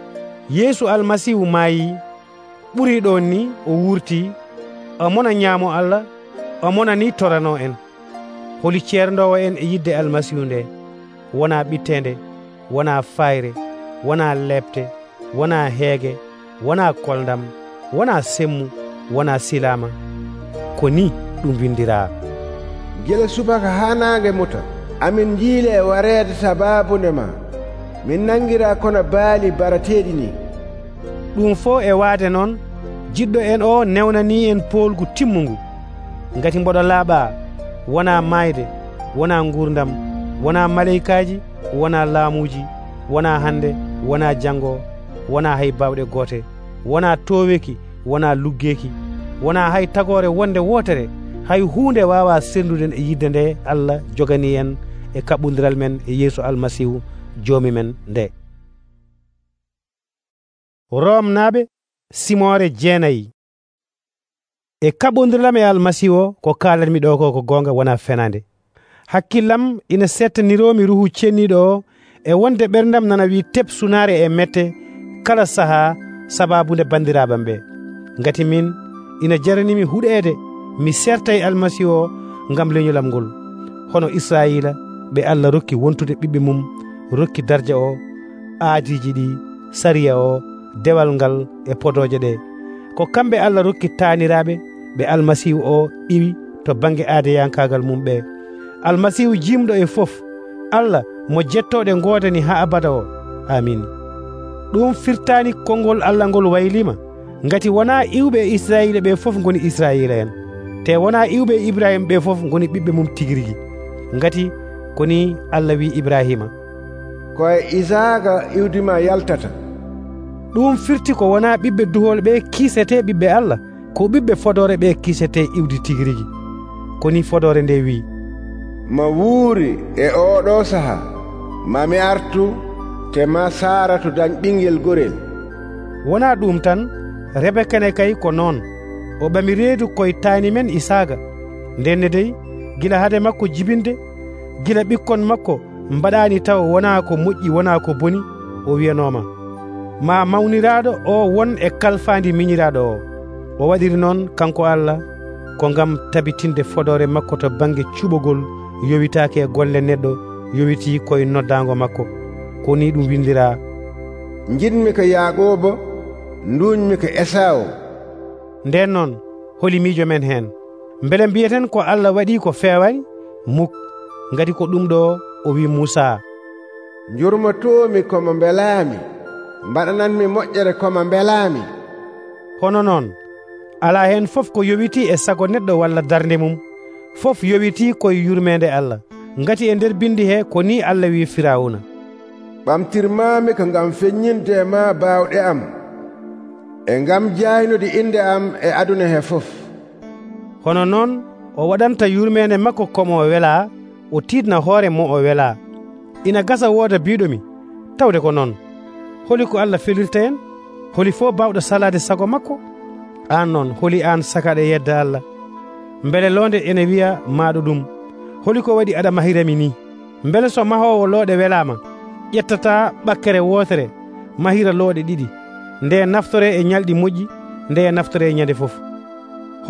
Speaker 1: Yeesu almasihu maayi ɓuri ɗon ni o wurti o mona ñaamo Allah o mona ni torano en holi ceerndowo en e yidde almasihu nde wona ɓittende wona fayre wona lebte wona heege wona koldam wona semmu wona silama ko ni ɗum windira
Speaker 2: gila subaka ha nange muta amin jiile e wareede sababunde ma min nangira kono baali barateɗi ni
Speaker 1: ɗum fo e waade noon jiɗɗo en o newnani en poolgu timmungu ngati mboɗo laaɓa wona mayde wona gurdam wona maleykaji wona laamuji wona hande wona janngo wona hay bawɗe goote wona toweki wona luggeki wona hay tagore wonde wotere hay hunde wawa senduden e yidde nde Allah jogani en e kaɓɓodiral men e Yeesu almasihu joomi men nde. Romnaɓe simore jeenayi e kaɓɓodiram e almasihu o ko kalanmi ɗo ko gonga wona fenande hakkillam ina settaniromi ruhu cenniɗo o e wonde ɓerdam nana wi teb sunare e mette kala saha sababude bandiraɓam ɓe ngati min ina jaranimi huɗede mi serta e almasihu o ngam leñolam ngol hono Israila ɓe Allah rokki wontude ɓiɓɓe mum rokki darja o aadiji ɗi sariya o dewal ngal e podoje ɗe ko kamɓe Allah rokki taniraɓe ɓe almasihu o iwi to banggue aadayankagal mum ɓe almasihu jimɗo e fof Allah mo jettoɗe godani ha abada o amin. ɗum firtani konngol Allah ngol waylima ngati wona iwɓe Israila ɓe fof goni Israila en te wona iwɓe Ibrahima ɓe fof goni ɓiɓɓe mum tigirigui ngati koni Allah wi Ibrahima
Speaker 2: koye Isaka iwdima yaltata
Speaker 1: ɗum firti ko wona ɓiɓɓe duhol ɓe kiisete ɓiɓɓe Allah ko ɓiɓɓe fodore ɓe kiisete iwdi tigirigui koni fodore nde wi
Speaker 2: ma wuuri e oɗo saha mami artu te ma Saratu dañ ɓinguel gorel
Speaker 1: wona ɗum tan Rebeka ne kay ko noon o ɓami reedu koye taani men Isaka ndenne dey gila hade makko jibinde gila ɓikkon makko mbaɗani taw wona ko moƴƴi wona ko boni o wiyanoma ma mawniraɗo o won e kalfandi miñiraɗo o waɗiri noon kanko Allah ko ngam tabitinde fodore makko to banggue cuɓogol yowitaki e golle neɗɗo yowiti koye noddago makko ko ni ɗum windira
Speaker 2: jinmi ko Yaaqobo nduñmi ko Esawu
Speaker 1: nden noon holi miijo men hen beele mbiyeten ko Allah waɗi ko fewani muk ngati ko ɗum ɗo o wi Musa
Speaker 2: jurmotomi komo belami mbaɗananmi moƴƴere komo belami
Speaker 1: hono noon ala hen fof ko yowiti e sago neɗɗo walla darde mum fof yowiti koye yurmede Allah ngati e nder bindi he ko ni Allah wi Firawuna
Speaker 2: ɓamtirmami ko ngam feññinde ma bawɗe am e ngam jaynude inde am e aduna he fof
Speaker 1: hono noon o waɗanta yurmede makko komo wela o tiidna hoore mo o wela ina gasa wooda biɗomi tawde ko noon holi ko Allah felirta en holi fo bawɗo salade sago makko an noon holi an sakaɗe yedda Allah beele londe ene wiya maɗo ɗum holi ko waɗi aɗa mahirami ni beele so mahowo looɗe welama ƴettata ɓakkere wotere mahira looɗe ɗiɗi nde naftore e ñalɗi moƴƴi nde naftore e ñande fof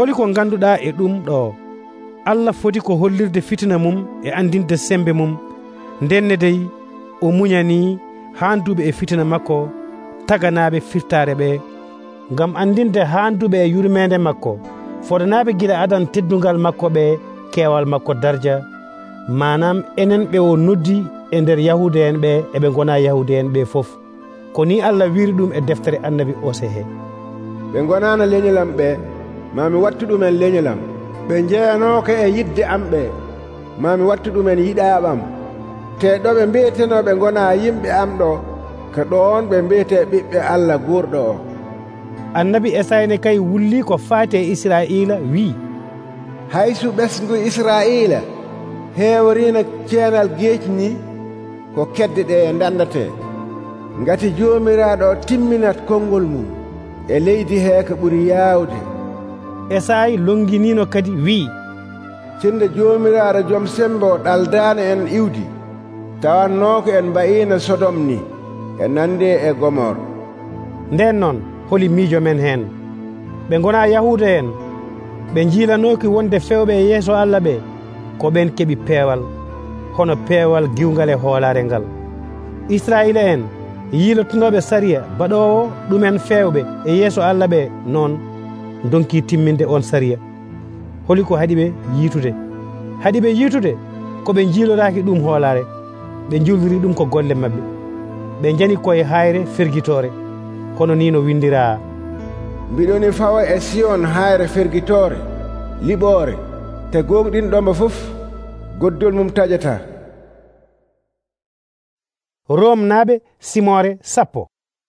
Speaker 1: holi ko ganduɗa e ɗum ɗo Allah foti ko hollirde fitina mum e andinde sembe mum ndenne dey o muñani handuɓe e fitina makko taganaɓe firtare ɓe ngam andinde handuɓe e yurmede makko fodanaɓe gila adan teddungal makko ɓe kewal makko darja manam enen ɓe o noddi e nder yahude en ɓe eɓe gona yahude en ɓe foof ko ni Allah wiri ɗum e deftere annabi Osehe
Speaker 2: ɓe gonano leñolam ɓe mami wattu ɗumen leñolam ɓe jeeyanoke e yidde am ɓe mami wattu ɗumen yiɗaɓam te ɗo ɓe mbiyetenoɓe gona yimɓe am ɗo ko ɗon ɓe mbiyete ɓiɓɓe Allah gurɗo o
Speaker 1: annabi Esayne kay wulli ko faati e Israila wi
Speaker 2: haysu ɓesgu Israila heeworino ceenal geecni ko kedde ɗe e dandate ngati joomiraɗo timminat konngol mum e leydi he ko ɓuri yaawde
Speaker 1: Esay longinino kadi wi
Speaker 2: tinde joomiraɗo joom sembe o ɗaldano en iwdi tawannoko en mbayino Sodom ni e nande e Gomor
Speaker 1: nden noon holi miijo men hen ɓe gona yahude en ɓe jiilanoki wonde fewɓe e yeeso Allah ɓe ko ɓen keɓi peewal hono peewal giwgal e hoolare ngal Israila en yiilotunoɓe sariya baɗowo ɗumen fewɓe e yeeso Allah ɓe noon donki timminde on sariya holi ko haɗiɓe yiitude haɗiɓe yiitude koɓe jiiloraki ɗum hoolare ɓe julviri ɗum ko golle mabɓe ɓe jani koye hayre fergitore hono ni no windira
Speaker 2: mbiɗoni fawa e Sion hayre fergitore liɓore te gonɗinɗomo fof goddol mum taƴata
Speaker 1: Rome naɓe simore 10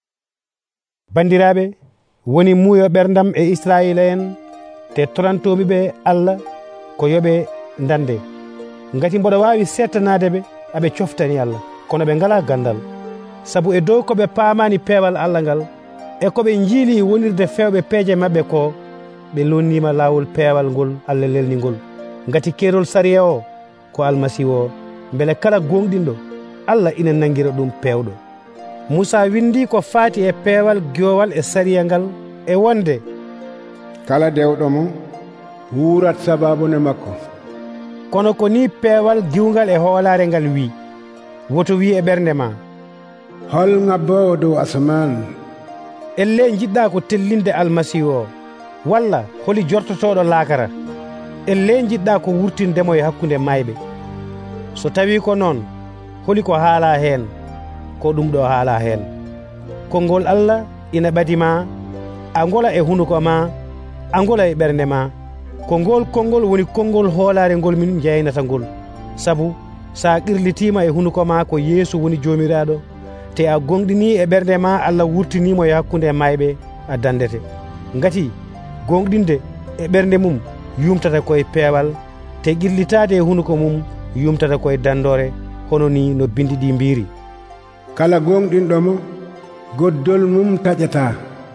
Speaker 1: bandiraɓe woni muuyo ɓerdam e Israila en te torantomiɓe Allah ko yoɓe dande ngati mboɗo wawi settanade ɓe aɓe coftani Allah kono ɓe ngala gandal sabu e dow koɓe paamani peewal Allah ngal e koɓe jiili wonirde fewɓe peeje mabɓe ko ɓe lonnima lawol peewal ngol Allah lelni ngol ngati kerol sariya o ko almasihu o beele kala gonɗinɗo Allah ina nanguira ɗum pewɗo Musa windi ko faati e peewal gowal e sariya ngal e wonde
Speaker 2: kala dewɗo mo wuurat sababune makko
Speaker 1: kono ko ni peewal giwgal e hoolare ngal wi woto wi e ɓernde ma
Speaker 2: hol ngabbowo dow asaman
Speaker 1: elle jiɗɗa ko tellinde almasihu o walla holi jortotoɗo laakara elle jiɗɗa ko wurtindemo e hakkunde mayɓe so tawi ko noon holi ko haala hen ko ɗum ɗo haala hen konngol Allah ina ɓadima a ngola e hunuko ma a ngola e ɓernde ma ko ngol konngol woni konngol hoolare ngol min jeynata ngol sabu sa qirlitima e hunuko ma ko Yeesu woni joomiraɗo te a gonɗini e ɓernde ma Allah wurtinimo e hakkunde mayɓe a dandete ngati gonɗinde e ɓernde mum yumtata koye peewal te qirlitade e hunuko mum yumtata koye dandore hono ni no bindi ɗi mbiri
Speaker 2: kala gonɗinɗomo goddol mum taƴata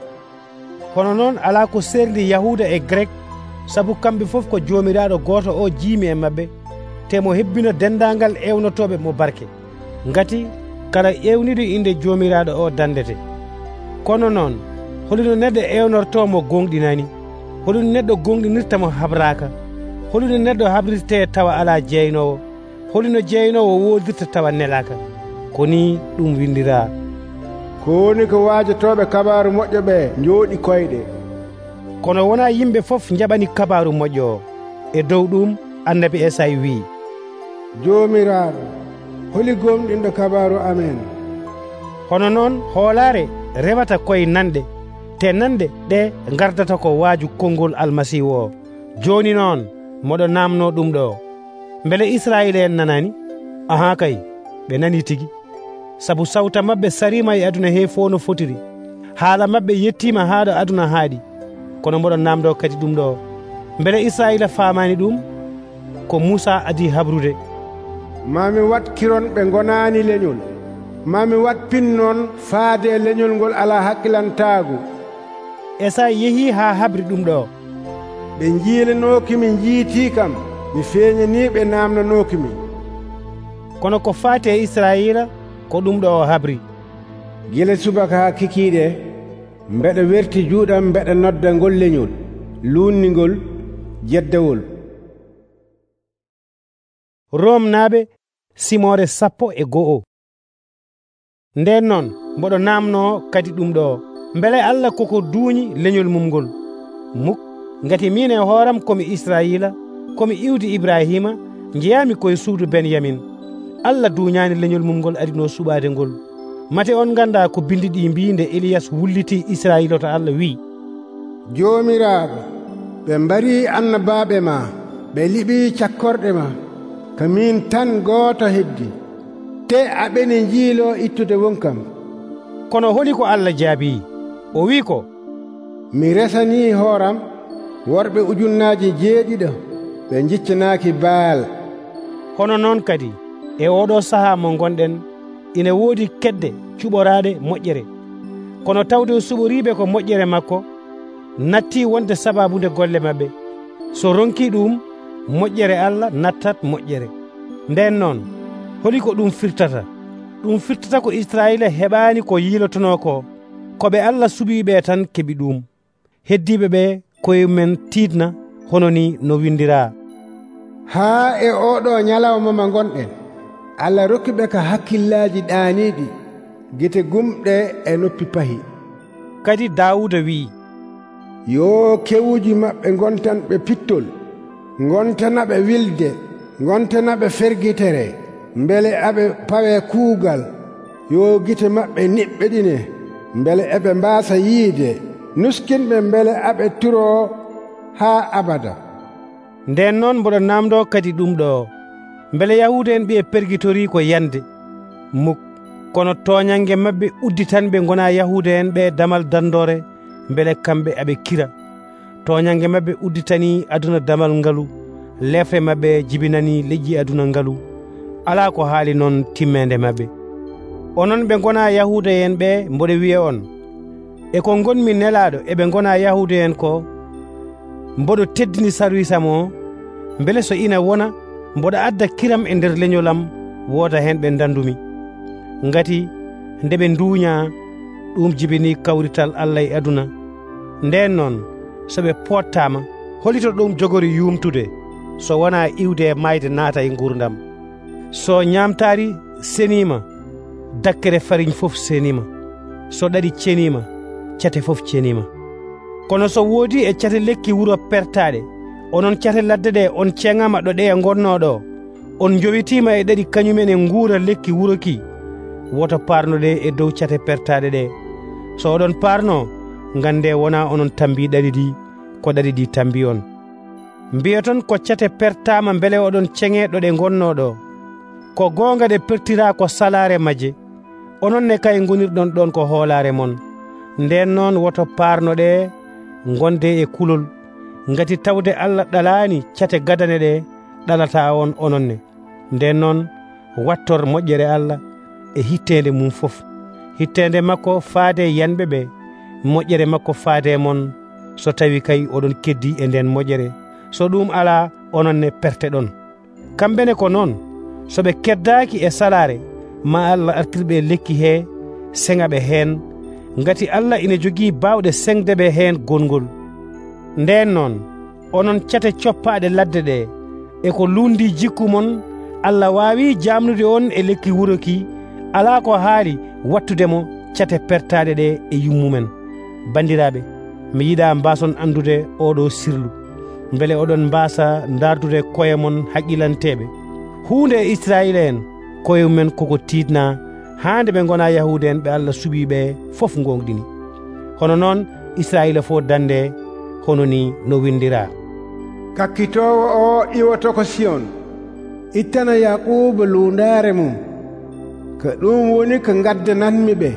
Speaker 1: kono noon ala ko serdi yahuda e grek sabu kamɓe fof ko joomiraɗo goto o jiimi e mabɓe te mo hebbino dendagal ewnotoɓe mo barke ngati kala ewniɗo inde joomiraɗo o dandete kono noon holino neɗɗo ewnorto mo gonɗinani holino neɗɗo gonɗinirta mo habraka holino neɗɗo habrirte tawa ala jeynowo holino jeynowo wodirta tawa nelaka koni ɗum windira
Speaker 2: ko woni ko waajotoɓe kabaru moƴƴo ɓe jooɗi koyɗe
Speaker 1: kono wona yimɓe fof jaɓani kabaru moƴƴo o e dow ɗum annabi Esay wi
Speaker 2: joomiraɗo holi gomɗinɗo kabaru amen
Speaker 1: hono noon hoolare rewata koye nanɗe te nanɗe ɗe gardata ko waaju konngol almasihu o joni noon moɗo namno ɗum ɗo beele Israila en nanani aha kay ɓe nani tigi sabu sawta mabɓe sarima e aduna he fo no fotiri haala mabɓe yettima haɗo aduna haaɗi kono mboɗo namdo kadi ɗum ɗo beele Israila famani ɗum ko Musa adi habrude
Speaker 2: mami wat kiron ɓe gonani leñol mami wat pinnon faade leñol ngol ala hakkilantagu
Speaker 1: Esay yeehi ha habri ɗum ɗo
Speaker 2: ɓe jiilanokimi jiiti kam mi feeñani ɓe namnanokimi
Speaker 1: kono ko faati e Israila ko ɗum ɗo habri
Speaker 2: gila subaka ha kikiɗe mbeɗa werti juuɗam mbeɗa nodda ngol leñol lunningol jeddewol.
Speaker 1: romnaɓe simore 11. nden noon mboɗo namno kadi ɗum ɗo beele Allah koko duuñi leñol mum ngol muk ngati min e hooram komi Israila komi iwdi Ibrahima jeyami koye suudu Benyamin. Allah duuñani leñol mum ngol arino suɓade ngol mate on ganda ko bindi ɗi mbi nde Elias wulliti Israila to Allah wi
Speaker 2: jomiraɗo ɓe mbari annabaɓe ma ɓe liɓi cakkorɗe ma ka min tan gooto heddi te aɓene jiilo ittude wonkam.
Speaker 1: kono holi ko Allah jaabi o wi ko
Speaker 2: mi resani hooram worɓe ujunnaji 7 ɓe jiccanaaki Baal.
Speaker 1: hono noon kadi e oɗo saha mo gonɗen ina woodi kedde cuɓorade moƴƴere kono tawde suɓoriɓe ko moƴƴere makko natti wonde sababude golle mabɓe so ronki ɗum moƴƴere Allah nattat moƴƴere. nden noon holi ko ɗum firtata? ɗum firtata ko Israila heɓani ko yilotono ko ɓe Allah suɓiɓe tan keeɓi ɗum. heddiɓe ɓe koye men tiidna hono ni no windira
Speaker 2: haa e oɗo ñalawma ma gonɗen Allah rokkiɓe ka hakkillaji ɗaaniɗi gite gumɗe e noppi pahi.
Speaker 1: kadi Dawuda wi
Speaker 2: yo kewuji maɓɓe gontanɓe pittol gontanaɓe wilde gontanaɓe fergitere mbele aɓe pawe kuugal yo gite maɓɓe niɓɓeɗine mbele eɓe mbasa yiide nuskinɓe mbele aɓe turo haa abada.
Speaker 1: nden noon mboɗo namdo kadi ɗum ɗo mbele Yahuda en ɓe pergitori ko yande muk kono toñange mabɓe udditanɓe gona Yahuda en ɓe damal dandore mbele kamɓe aɓe kira. toñange mabɓe udditani aduna damal ngalu lefre mabɓe jibinani leƴƴi aduna ngalu ala ko haali noon timmede mabɓe. onon ɓe gona Yahuda en ɓe mboɗo wiya on e ko gonmi nelaɗo eɓe gona Yahuda en ko mboɗo teddini service am o beele so ina wona mboɗo adda kiram e nder leñolam wooda hen ɓe dandumi ngati nde ɓe duuña ɗum jibini kawrital Allah e aduna. nden noon soɓe pottama holito ɗum jogori yumtude so wona iwde e mayde naata e gurdam. so ñamtari senima dakkere fariñ fof senima so ɗaɗi cenima cate fof cenima. kono so woodi e cate lekki wuro pertaɗe onon cate ladde ɗe on ceŋama ɗo ɗe e gonnoɗo on jowitima e ɗaɗi kañumen e nguura lekki wuro ki woto parnoɗe e dow cate pertaɗe ɗe. so oɗon parno gande wona onon tambi ɗaɗi ɗi ko ɗaɗi ɗi tambi on. mbiyaton ko cate pertama beele oɗon ceŋe ɗo ɗe gonnoɗo ko gonga ɗe pertira ko salare majje onon ne kay gonirɗon ɗon ko hoolare mon. nden noon woto parnoɗe gonde e kulol ngati tawde Allah ɗalani cate gadane ɗe ɗalata on ononne. nden noon wattor moƴƴere Allah e hittede mum fof hittede makko faade yanɓe ɓe moƴƴere makko faade mon so tawi kay oɗon keddi e nden moƴƴere so ɗum ala ononne perte ɗon. kamɓene ko noon soɓe keddaki e salare ma Allah artirɓe lekki he seŋaɓe hen ngati Allah ina jogii bawɗe seŋdeɓe hen gongol. nden noon onon cate coppaɗe ladde ɗe e ko lundi jikku mon Allah wawi jamnude on e lekki wuro ki ala ko haali wattudemo cate pertaɗe ɗe e yummumen. bandiraɓe mi yiɗa mbason andude oɗo sirlu beele oɗon mbasa dardude koye mon haqqilanteɓe hunde Israila en koye men koko tiidna hande ɓe gona Yahuda en ɓe Allah suɓiɓe fof gonɗini. hono noon Israila fo dande hono ni no windira
Speaker 2: kakkitowo o iwoto ko Siyon ittana Yaquba lundare mum ko ɗum woni ko gaddananmi ɓe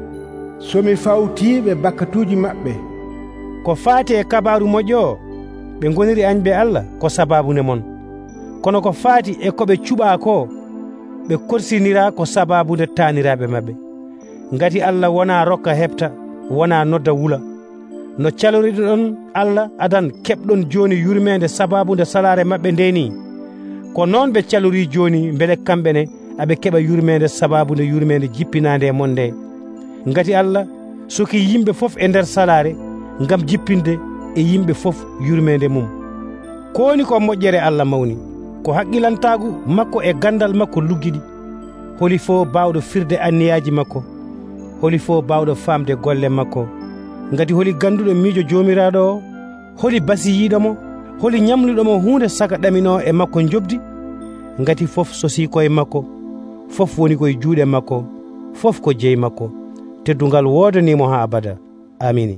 Speaker 2: somi fawtiɓe bakkatuji maɓɓe.
Speaker 1: ko faati e kabaru moƴƴo ɓe goniri añɓe Allah ko sababune mon kono ko faati e koɓe cuɓa ko ɓe korsinira ko sababude taniraɓe mabɓe ngati Allah wona rokka heɓta wona nodda wula no caloriɗon Allah adan keɓɗon joni yurmede sababude salare mabɓe ndeni ko noon ɓe calori joni beele kamɓene aɓe keɓa yurmede sababude yurmede jippinade e mon nde ngati Allah soki yimɓe fof e nder salare ngam jippinde e yimɓe fof yurmede mum. Koni ko moƴƴere Allah mawni ko haqqilantagu makko e gandal makko luggiɗi. Holi fo bawɗo firde anniyaji makko, holi fo bawɗo famde golle makko. Ngati holi ganduɗo miijo jomiraɗo o, holi basiyiɗomo, holi ñamluɗomo hunde saka ɗamino e makko jobdi. Ngati fof sosi koye makko, fof woni koye juuɗe makko, fof ko jeyi makko. Teddungal wodanimo ha abada. Amini.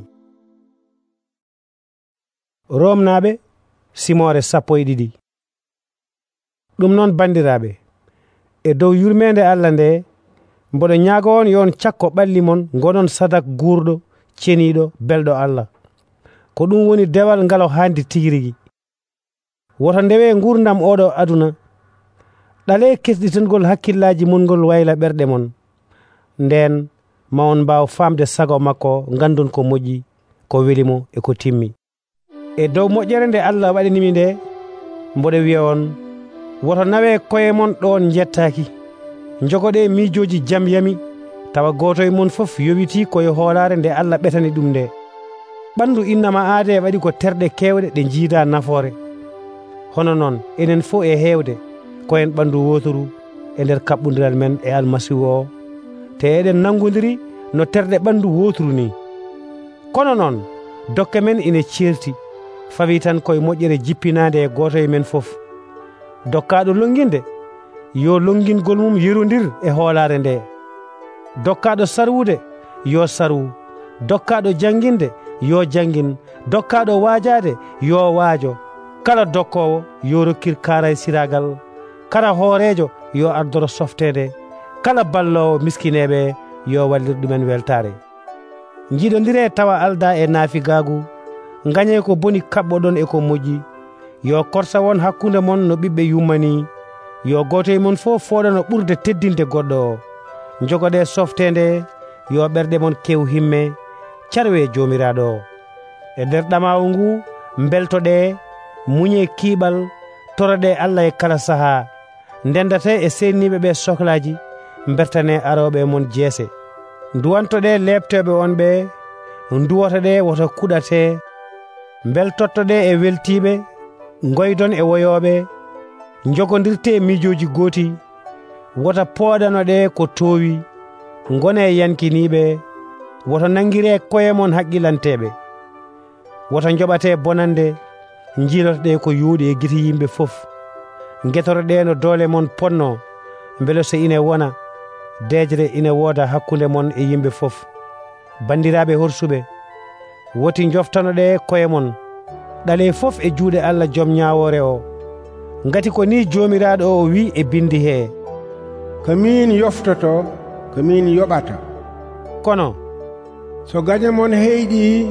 Speaker 1: Romnaɓe simore 12. ɗum noon bandiraɓe, e dow yurmede Allah nde mboɗo ñaago on yon cakko ɓalli mon gonon sadak guurɗo ceniɗo belɗo Allah. Ko ɗum woni dewal ngalo handi tigirigi. Woto ndewe gurdam oɗo aduna. ɗale kesɗitengol hakkillaji mon ngol wayla ɓerɗe mon. Nden ma on mbaw famde sago makko, gandon ko moƴƴi, ko welimo e ko timmi. E dow moƴƴere nde Allah waɗanimi nde, mboɗo wiya on, woto nawe koye mon ɗon jettaki. Jogoɗe miijoji jam yami, tawa goto e mon fof yowiti koye hoolare nde Allah ɓetani ɗum nde. ɓandu innama aade waɗi ko terɗe kewɗe ɗe jiida nafoore. Hono noon enen fo e heewde koyen ɓandu wotoru e nder kaɓɓudiral men e almasihu o, te eɗen nangodiri no terɗe ɓandu woturu ni. Kono noon dokke men ine ceerti, fawi tan koye moƴƴere jippinade e goto e men fof. Dokkaɗo longinde yo longingol mum yerondir e hoolare nde. Dokkaɗo sarwude yo sarwu, dokkaɗo janginde yo jangin, dokkaɗo waajade yo waajo. Kala dokkowo yo rokkir karay siragal, kala hoorejo yo ardoro softede, kala ballowo miskineɓe yo wallir ɗumen weltare. Jiɗodire tawa alda e naafigagu, gañe ko boni kaɓɓoɗon e ko moƴƴi. Yo korsa won hakkunde mon no ɓiɓɓe yummani, yo goto e mon fof foɗano ɓurde teddinde goɗɗo o. Jogoɗe softede, yo ɓerɗe mon kew himme, carwe jomiraɗo o. E nder ɗamawu ngu beltoɗe, muñe kiiɓal, toroɗe Allah e kala saaha, ndendate e senniɓe ɓe sohlaji, bertane aroɓe mon jeese. Duwantoɗe lebteɓe on ɓe, duwotoɗe woto kuɗate, beltottoɗe e weltiɓe, goydon e woyoɓe, jogodirte miijoji gooti, wota pooɗanoɗe ko towi, gone yankiniɓe, woto nangire koye mon haqqilanteɓe, woto joɓate bonande, jiilotoɗe ko yuuɗi e guite yimɓe fof, guetoroɗe no doole mon ponno, beele so ine wona dejre ine wooda hakkunde mon e yimɓe fof. Bandiraɓe horsuɓe, woti joftanoɗe koye mon, ɗale fof e juuɗe Allah joom ñawore o, ngati ko ni jomiraɗo o wi e bindi he:
Speaker 2: komin yoftoto, komin yoɓata.
Speaker 1: Kono
Speaker 2: so gañe mon heyɗi,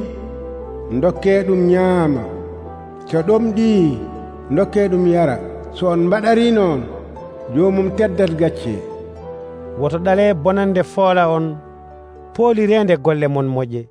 Speaker 2: dokke ɗum ñaama, so ɗomɗi, dokke ɗum yara. So on mbaɗari noon, jomum teddat gacce.
Speaker 1: woto ɗale bonande foola on, poolirende golle mon moƴƴe.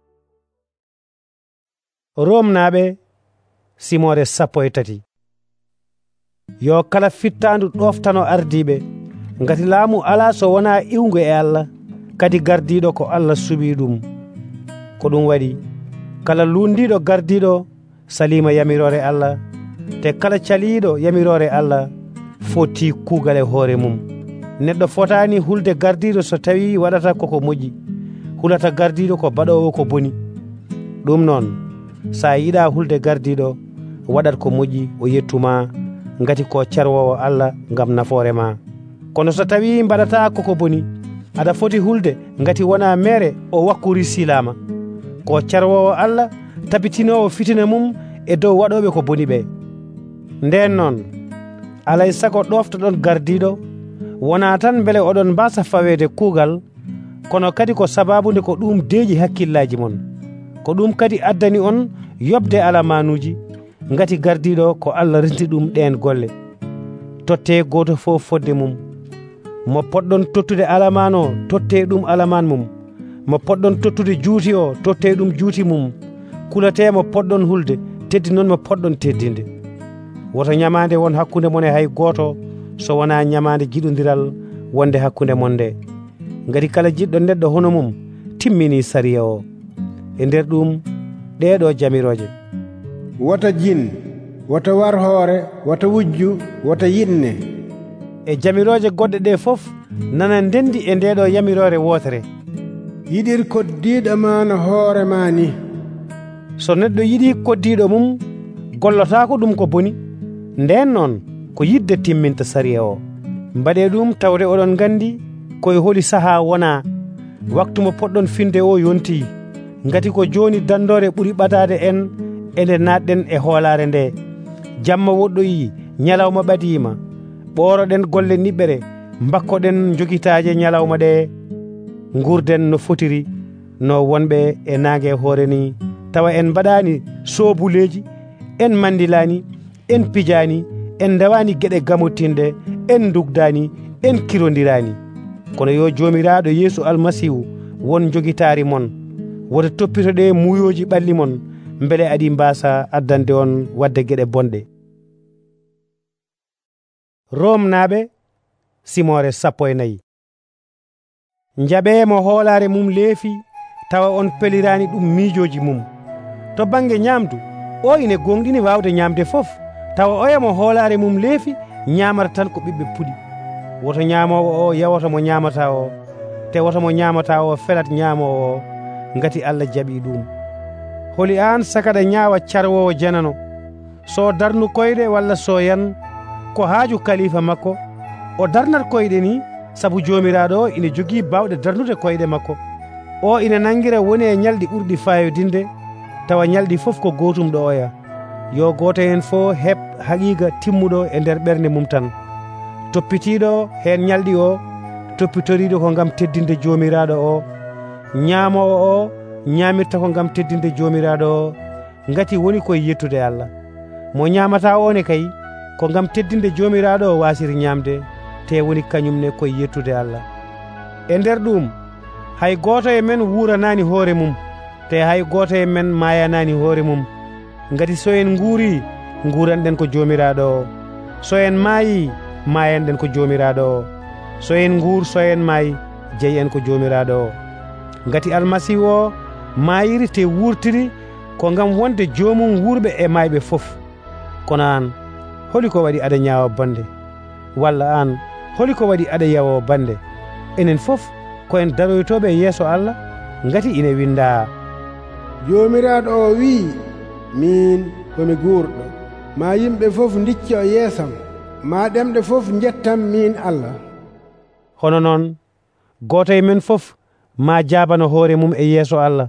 Speaker 1: Romnaɓe simore 13. Yo kala fittandu ɗoftano ardiɓe, ngati laamu ala so wona iwgu e Allah, kadi gardiɗo ko Allah suɓi ɗum. Ko ɗum waɗi kala lundiɗo gardiɗo salima yamirore Allah, te kala caliɗo yamirore Allah foti kuugal e hoore mum. Neɗɗo fotani hulde gardiɗo so tawi waɗata koko moƴƴi, hulata gardiɗo ko baɗowo ko boni. ɗum noon sa yiɗa hulde gardiɗo, waɗat ko moƴƴi o yettuma, ngati ko carwowo Allah ngam nafoore ma. Kono so tawi mbaɗata koko boni, aɗa foti hulde ngati wona mere o wakkuri silama, ko carwowo Allah tabitinowo fitina mum e dow waɗoɓe ko boni ɓe. Nden noon alay sago ɗoftoɗon gardiɗo, wona tan beele oɗon mbasa fawede kuugal, kono kadi ko sababude ko ɗum deeƴi hakkillaji mon, ko ɗum kadi addani on yobde alamanuji, ngati gardiɗo ko Allah renti ɗum ɗen golle. Totte goto fof fodde mum, mo poɗɗon tottude alaman o totte ɗum alaman mum, mo poɗɗon tottude juuti o totte ɗum juuti mum, kulate mo poɗɗon hulde, teddi noon mo poɗɗon teddinde. Woto ñamande won hakkunde mon e hay goto so wona ñamande jiɗodiral wonde hakkunde mon nde, ngati kala jiɗɗo neɗɗo hono mum timmini sariya o. E nder ɗum ɗeɗo jamiroje:
Speaker 2: wota jin, wota war hoore, wota wujju, wota yinne.
Speaker 1: E jamiroje goɗɗe ɗe fof nana ndendi e ndeɗo yamirore wotere:
Speaker 2: yiɗir koddiɗo ma no hoore ma ni.
Speaker 1: So neɗɗo yiɗi koddiɗo mum gollotako ɗum ko boni. Nden noon ko yidde timminta sariya o. Mbaɗe ɗum tawde oɗon gandi koye holi saha wona waktu mo poɗɗon finde o yonti, ngati ko joni dandore ɓuri ɓadade en ende natɗen e hoolare nde. Jamma woɗɗoyi, ñalawma ɓadima, ɓoroɗen golle niɓɓere, mbakkoɗen jogitaje ñalawma ɗe, gurden no fotiri no wonɓe e nangue hoore ni, tawa en mbaɗani sobuleji, en mandilani, en pijani, en dawani gueɗe gamottinde, en dugdani, en kirodirani. Kono yo jomiraɗo Yeesu almasihu won jogitari mon, woto toppitoɗe muyoji ɓalli mon, beele aɗi mbasa addande on wadde gueɗe bonɗe. Rom naɓe simore 14. Njaɓe mo hoolare mum leefi tawa on pelirani ɗum miijoji mum. To bange ñamdu o ine gonɗini wawde ñamde fof, tawa oya mo hoolare mum leefi ñamata tan ko ɓiɓɓe puɗi. Woto ñamowo o yawata mo ñamata o, te woto mo ñamata o felat ñamowo o, ngati Allah jaɓi ɗum. Holi an sakaɗa ñaawa carwowo janano, so darnu koyɗe walla so yan, ko haaju kalifa makko o darnat koyɗe ni, sabu jomiraɗo o ina jogii bawɗe darnude koyɗe makko. O ina nangira woni e ñalɗi ɓurɗi fayodinde, tawa ñalɗi fof ko gotum ɗo oya. Yo goto hen fo heb haqiqa timmuɗo e nder ɓernde mum tan. Toppitiɗo hen ñalɗi o toppitoriɗo ko gam teddinde jomiraɗo o. Ñamowo o ñamirta ko gam teddinde jomiraɗo o, ngati woni koye yettude Allah. Mo ñamata one kay ko gam teddinde jomiraɗo o wasiri ñamde, te woni kañumne koye yettude Allah. E nder ɗum hay goto e men wuranani hoore mum, te hay goto e men mayanani hoore mum. Ngati so en nguuri nguranɗen ko jomiraɗo o, so en maayi mayanɗen ko jomiraɗo o, so en nguur so en maayi jeeyi en ko jomiraɗo o. Ngati almasihu o maayiri te wurtiri ko gam wonde jomum wurɓe e mayɓe fof. Kono an holi ko waɗi aɗa ñaawa bande? Walla an holi ko waɗi aɗa yawo bande? Enen fof koyen daroytoɓe yeeso Allah, ngati ine winda:
Speaker 2: jomiraɗo o wi, min komi guurɗo, ma yimɓe fof dicco yeesam, ma ɗemɗe fof jettam min Allah.
Speaker 1: Hono noon goto e men fof ma jabano hoore mum e yeeso Allah.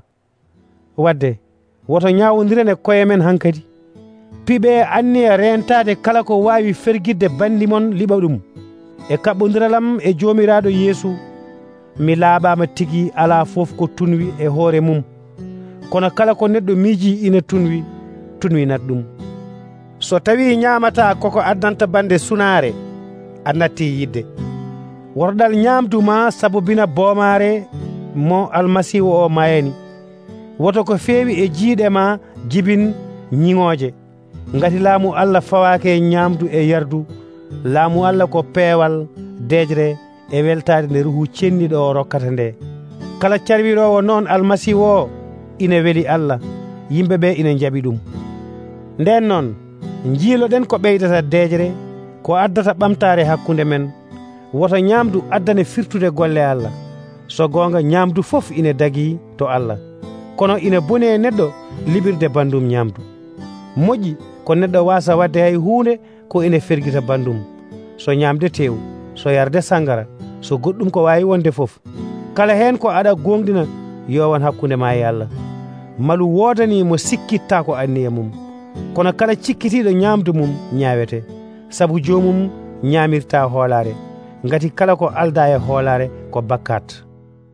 Speaker 1: Wadde woto ñawodiren e koye men hankadi. Piɓe anniya rentade kala ko wawi fergidde bandi mon liɓa ɗum. E kaɓɓodiralam e jomiraɗo Yeesu mi laaɓama tigui ala fof ko tunwi e hoore mum, kono kala ko neɗɗo miiji ina tunwinat ɗum. So tawi ñamata koko addanta bande sunare, a natti yidde. Worɗal ñamdu ma sabobina boomare mo almasihu o mayani. Woto ko feewi e jiiɗe ma jibin ñiŋoje, ngati laamu Allah fawake ñamdu e yardu. Laamu Allah ko peewal, dejre e weltade nde ruhu cenniɗo o rokkata nde. Kala carwiɗowo noon almasihu o ina weli Allah, yimɓeɓe ina jaɓi ɗum. Nden noon jiiloɗen ko ɓeydata dejre, ko addata ɓamtare hakkunde men. Woto ñamdu addane firtude golle Allah. So gonga ñamdu fof ina dagi to Allah, kono ina boni e neɗɗo liɓirde bandum ñamdu. Moƴƴi ko neɗɗo wasa wadde hay hunde ko ina fergita bandum, so ñamde tew, so yarde sangara, so goɗɗum ko wawi wonde fof. Kala hen ko aɗa gonɗina yowan hakkunde ma e Allah. Malu wodani mo sikkitta ko anniya mum, kono kala cikkitiɗo ñamdu mum ñawete, sabu jomum ñamirta hoolare, ngati kala ko alda e hoolare ko bakkat.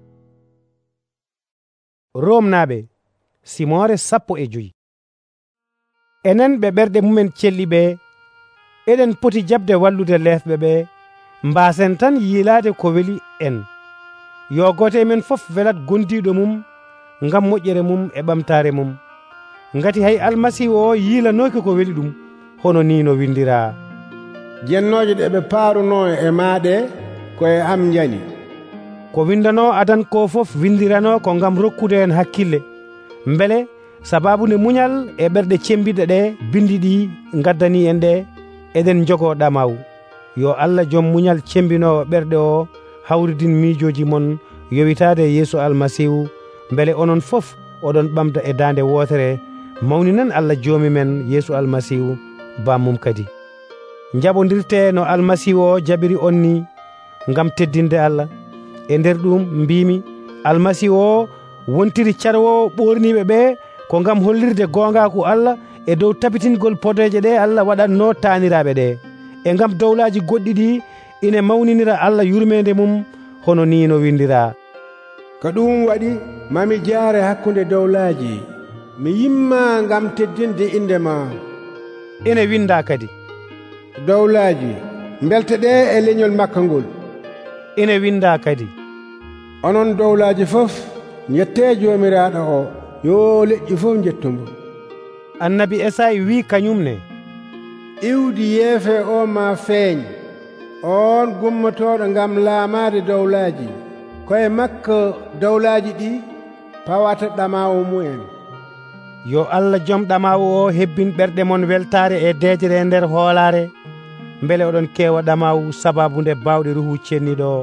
Speaker 1: Rom naɓe simore 15. Enen ɓe ɓerɗe mumen celliɓe eɗen poti jabde wallude lefɓe ɓe, mbasen tan yiilade ko weli en. Yo goto men fof welat gondiɗo mum ngam moƴƴere mum e ɓamtare mum, ngati hay almasihu o yiilanoki ko weli ɗum, hono ni no windira:
Speaker 2: jennoje ɗe ɓe paaruno e maɗe koye am jani.
Speaker 1: Ko windano adan ko fof windirano ko ngam rokkude en hakkille, beele sababu ne muñal e ɓerɗe cembiɗe ɗe bindi ɗi gaddani en ɗe eɗen jogo ɗamaw. Yo Allah joom muñal cembinowo ɓerɗe o hawridin miijoji mon yowitade Yeesu almasihu beele onon fof oɗon ɓamda e dande wotere mawninan Allah joomi men Yeesu almasihu bammum kadi. Jaɓodirte no almasihu o jaɓiri on ni ngam teddinde Allah. E nder ɗum mbimi almasihu o wontiri carwowo ɓorniɓe ɓe ko ngam hollirde gongaku Allah e dow tabitingol podeje ɗe Allah waɗanno taniraɓe ɗe e ngam dowlaji goɗɗi ɗi ina mawninira Allah yurmede mum hono ni no windira.
Speaker 2: Ko ɗum waɗi mami jaare hakkunde dowlaji mi yimma ngam teddinde inde ma.
Speaker 1: Ina winda kadi
Speaker 2: dowlaji belte ɗe e leñol makka ngol.
Speaker 1: Ina winda kadi
Speaker 2: onon dowlaji fof jette jomiraɗo o yo leƴƴi fof jettumbo.
Speaker 1: Annabi Esai wi kañum ne
Speaker 2: iwdi yeefe o ma feeñ on gummotoɗo ngam laamade dowlaji koye makko dowlaji ɗi pawata ɗamawo mumen.
Speaker 1: Yo Allah joom ɗamawo o hebbin ɓerɗe mon weltare e dejere e nder hoolare beele oɗon kewa ɗamawu sababu nde bawɗe ruhu cenniɗo o.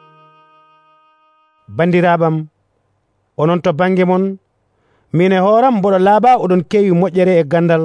Speaker 1: Bandiraɓam onon to banggue mon min e hooram mboɗo laaɓa oɗon kewi moƴƴere e gandal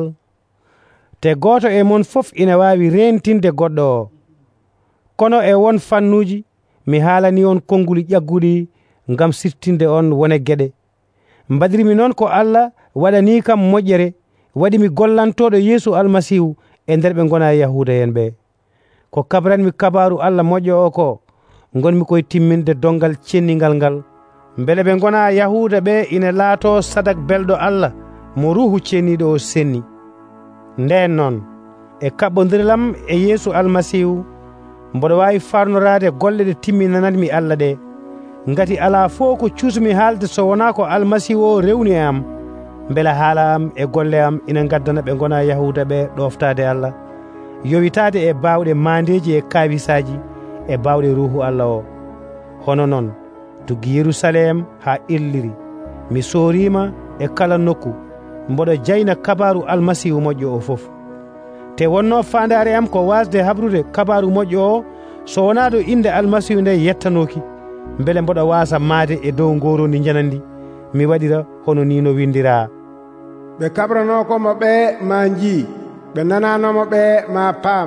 Speaker 1: te goto e mon fof ina wawi rentinde goɗɗo o. Kono e won fannuji mi haalani on konnguli ƴagguɗi ngam siftinde on wone gueɗe. Mbaɗirimi noon ko Allah waɗani kam moƴƴere waɗimi gollantoɗo Yeesu almasihu e nder ɓe gona yahuda en ɓe. Ko kabranmi kabaru Allah moƴƴo o ko gonmi koye timminde dongal cenningal ngal beele ɓe gona yahuda ɓe ina laato sadak belɗo Allah mo ruhu cenniɗo o senni. Nden noon e kaɓɓodirilam e Yeesu almasihu mboɗo wawi farnorade golle ɗe timminanatmi Allah ɗe ngati ala fof ko cuusmi haalde so wona ko almasihu o rewni e am beele haala am e golle am ina gaddana ɓe gona yahuda ɓe ɗoftade Allah yowitade e bawɗe mandeji e kawisaji e bawɗe ruhu Allah o. Hono noon tuggi Yerusalem ha illiri mi sorima e kala nokku mboɗo jayna kabaru almasihu moƴƴo o fof. Te wonno fandare am ko wasde habrude kabaru moƴƴo o so wona do inde almasihu nde yettanoki beele mboɗo wasa maade e dow ngorondi janandi mi waɗira hono ni no windira.
Speaker 2: ɓe kabranokomo ɓe ma jii ɓe nananomo ɓe ma paam.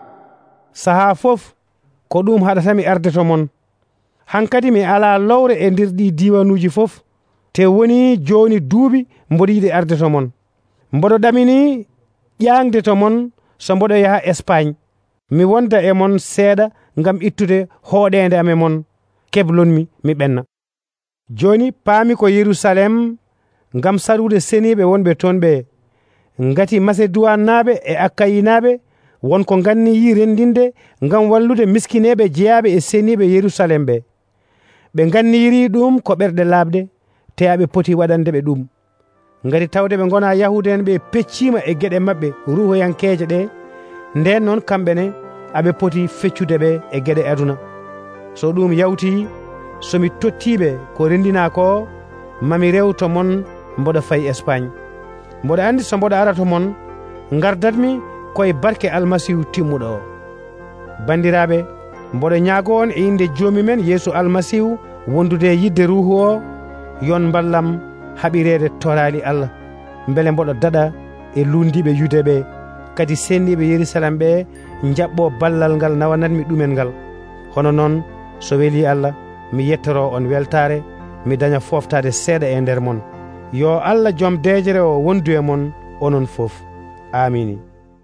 Speaker 1: Saha fof ko ɗum haɗatami arde to mon. Hankadi mi ala lowre e nder ɗi diwanuji fof te woni joni duuɓi mboɗo yiɗi arde to mon. Mboɗo ɗamini ƴangde to mon so mboɗo yaha Espagne mi wonda e mon seeɗa ngam ittude hooɗede ame mon keblonmi mi ɓenna. Joni paami ko Yerusalem ngam sarude seniɓe wonɓe toon ɓe ngati Macédoine naɓe e Akayi naɓe wonko ganni yi rendinde ngam wallude miskineɓe jeeyaɓe e seniɓe Yerusalem ɓe. Ɓe ganniri ɗum ko ɓerɗe labde te aɓe poti waɗande ɓe ɗum ngati tawde ɓe gona yahude en ɓe peccima e gueɗe mabɓe ruhoyankeje ɗe nden noon kamɓene aɓe poti feccude ɓe e gueɗe aduna. So ɗum yawti somi tottiɓe ko rendina ko mami rewto mon mboɗo fayi Espagne. Mboɗo andi so mboɗo ara to mon gardatmi koye barke almasihu timmuɗo o. Bandiraɓe mboɗo ñaago on e inde joomi men Yeesu almasihu wondude yidde ruhu o yon ballam haɓirede torali Allah beele mboɗo daɗa e lundiɓe yude ɓe kadi senniɓe Yerusalem ɓe jaɓɓo ballal ngal nawanatmi ɗumen ngal. Hono noon so weeli Allah mi yettoro on weltare mi daña foftade seeɗa e nder mon. Yo Allah joom dejere o wondu e mon onon fof. Amini.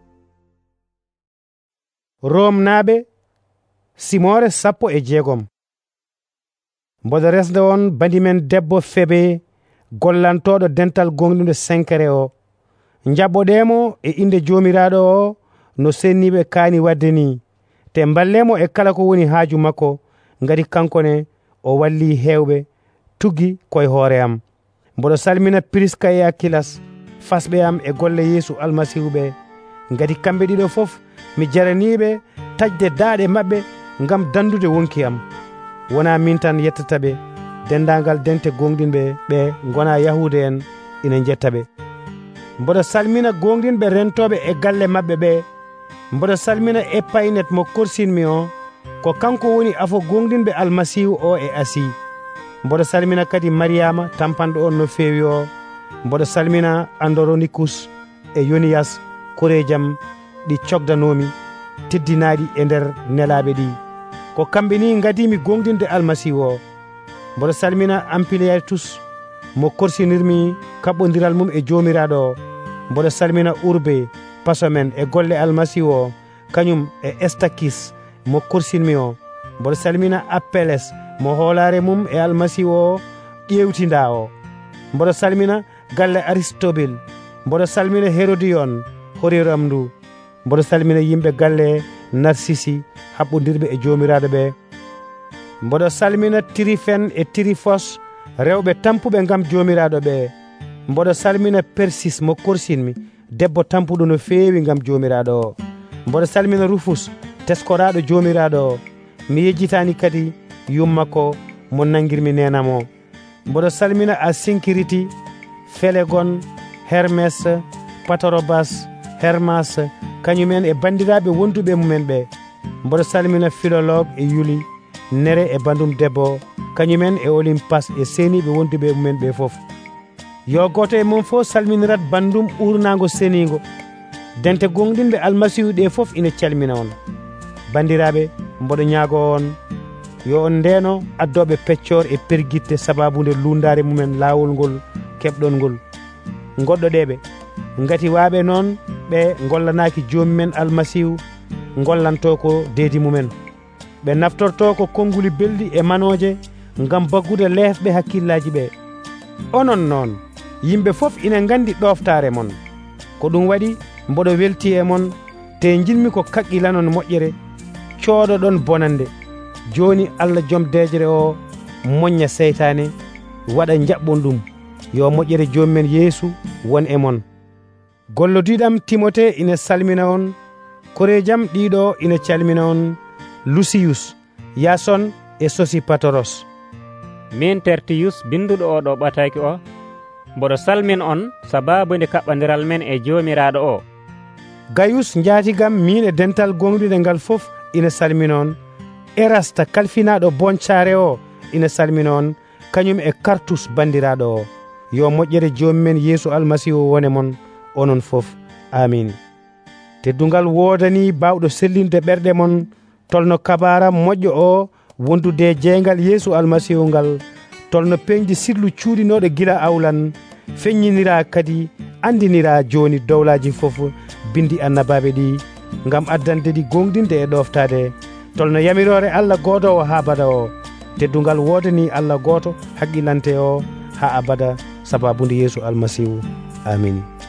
Speaker 1: Rome naɓe simore 16. Mboɗo resde on bandimen debbo Febe gollantoɗo dental gonɗude Senkere o jaɓɓoɗemo e inde jomiraɗo o no senniɓe kaani wadde ni te ballemo e kala ko woni haaju makko ngati kankone o walli hewɓe tuggi koye hoore am. Mboɗo salmina Priska e Akilas fasɓe am e golle Yeesu almasihu ɓe ngati kamɓe ɗiɗo fof mi jaraniɓe tajde daaɗe mabɓe ngam dandude wonki am. Wona min tan yettataɓe dendagal dente gonɗinɓe ɓe gona yahude en ina jettaɓe. Mboɗo salmina gonɗinɓe rentoɓe e galle mabɓe ɓe. Mboɗo salmina Epaynet mo korsinmi o, ko kanko woni afo gonɗinɓe almasihu o e Asi. Mboɗo salmina kadi Mariama tampanɗo on no feewi o. Mboɗo salmina Andoronikus e Yoniyas korejam ɗi cogdanomi teddinaɗi e nder nelaɓe ɗi, ko kamɓe ni gadimi gonɗinde almasihu o. Mboɗo salmina Ampliatus mo korsinirmi kaɓɓodiral mum e jomiraɗo o. Mboɗo salmina Urbe pasomen e golle almasihu o, kañum e Estakis mo korsinmi o. Mboɗo salmina Appeles mo hoolare mum e almasihu o ƴewtinda o. Mboɗo salmina galle Aristobel. Mboɗo salmina Herodion horiram ndu. Mboɗo salmina yimɓe galle Narsisi haɓɓodirɓe e jomiraɗo ɓe. Mboɗo salmina Tirifen e Tirifos rewɓe tampuɓe gam jomiraɗo ɓe. Mboɗo salmina Persis mo korsinmi debbo tampuɗo no feewi gam jomiraɗo o. Mboɗo salmina Rufus teskoraɗo jomiraɗo o. Mi yejjitani kadi yummakko mo nangirmi nenam o. Mboɗo salmina Asinkiriti, Felegon, Hermes, Patorobas, Hermas kañumen e bandiraɓe wonduɓe mumen ɓe. Mboɗo salmina Philolog e Yuli, Nere e bandum debbo kañumen e Olympas e seniɓe wonduɓe mumen ɓe foof. Yo goto e mum fof salminirat bandum urnago senigo. Dente gonɗinɓe almasihu ɗe foof ina calmina on. Bandiraɓe, mboɗo ñaago on yo on ndeno addoɓe peccor e perguitte sababude lundare mumen lawol ngol keɓɗon ngol. Goɗɗoɗeɓe ngati waɓe noon ɓe gollanaki jomumen almasihu gollanto ko deedi mumen. Ɓe naftorto ko konnguli belɗi e manoje ngam baggude leefɓe hakkillaji ɓe. Onon noon yimɓe fof ina gandi ɗoftare mon, ko ɗum waɗi mboɗo welti e mon te jinmi ko kaqqilanon moƴƴere cooɗoɗon bonande. Joni Allah joom dejere o moñña seytane waɗa jaɓɓon ɗum. Yo moƴƴere jomumen Yeesu won e mon. Gollodiɗam Timote ina salmina on. Korejam ɗiɗo ina calmina on. Lucius, Yason e Sosipatoros.
Speaker 3: Min Tertius binduɗo oɗo ɓataki o, mboɗo salmin on sababude kaɓɓodiral men e jomiraɗo o.
Speaker 1: Gayus jatigam min e dental gonɗinde ngal fof ina salmina on. Erasta kalfinaɗo boncare o ina salmina on, kañum e Kartus bandiraɗo o. Yo moƴƴere jomumen Yeesu almasihu wone mon onon fof. Amin. Teddungal wodani bawɗo sellinde ɓerɗe mon tolno kabara moƴƴo o wondude jeygal Yeesu almasihu ngal, tolno peñde sirlu cuuɗinoɗo gila awlan, feññinira kadi andinira joni dowlaji fof bindi annabaɓe ɗi ngam addande ɗi gonɗinde e ɗoftade, tolno yamirore Allah goto ha abada o. Teddungal wodani Allah goto haqqilante o ha abada sababude Yeesu almasihu. Amin.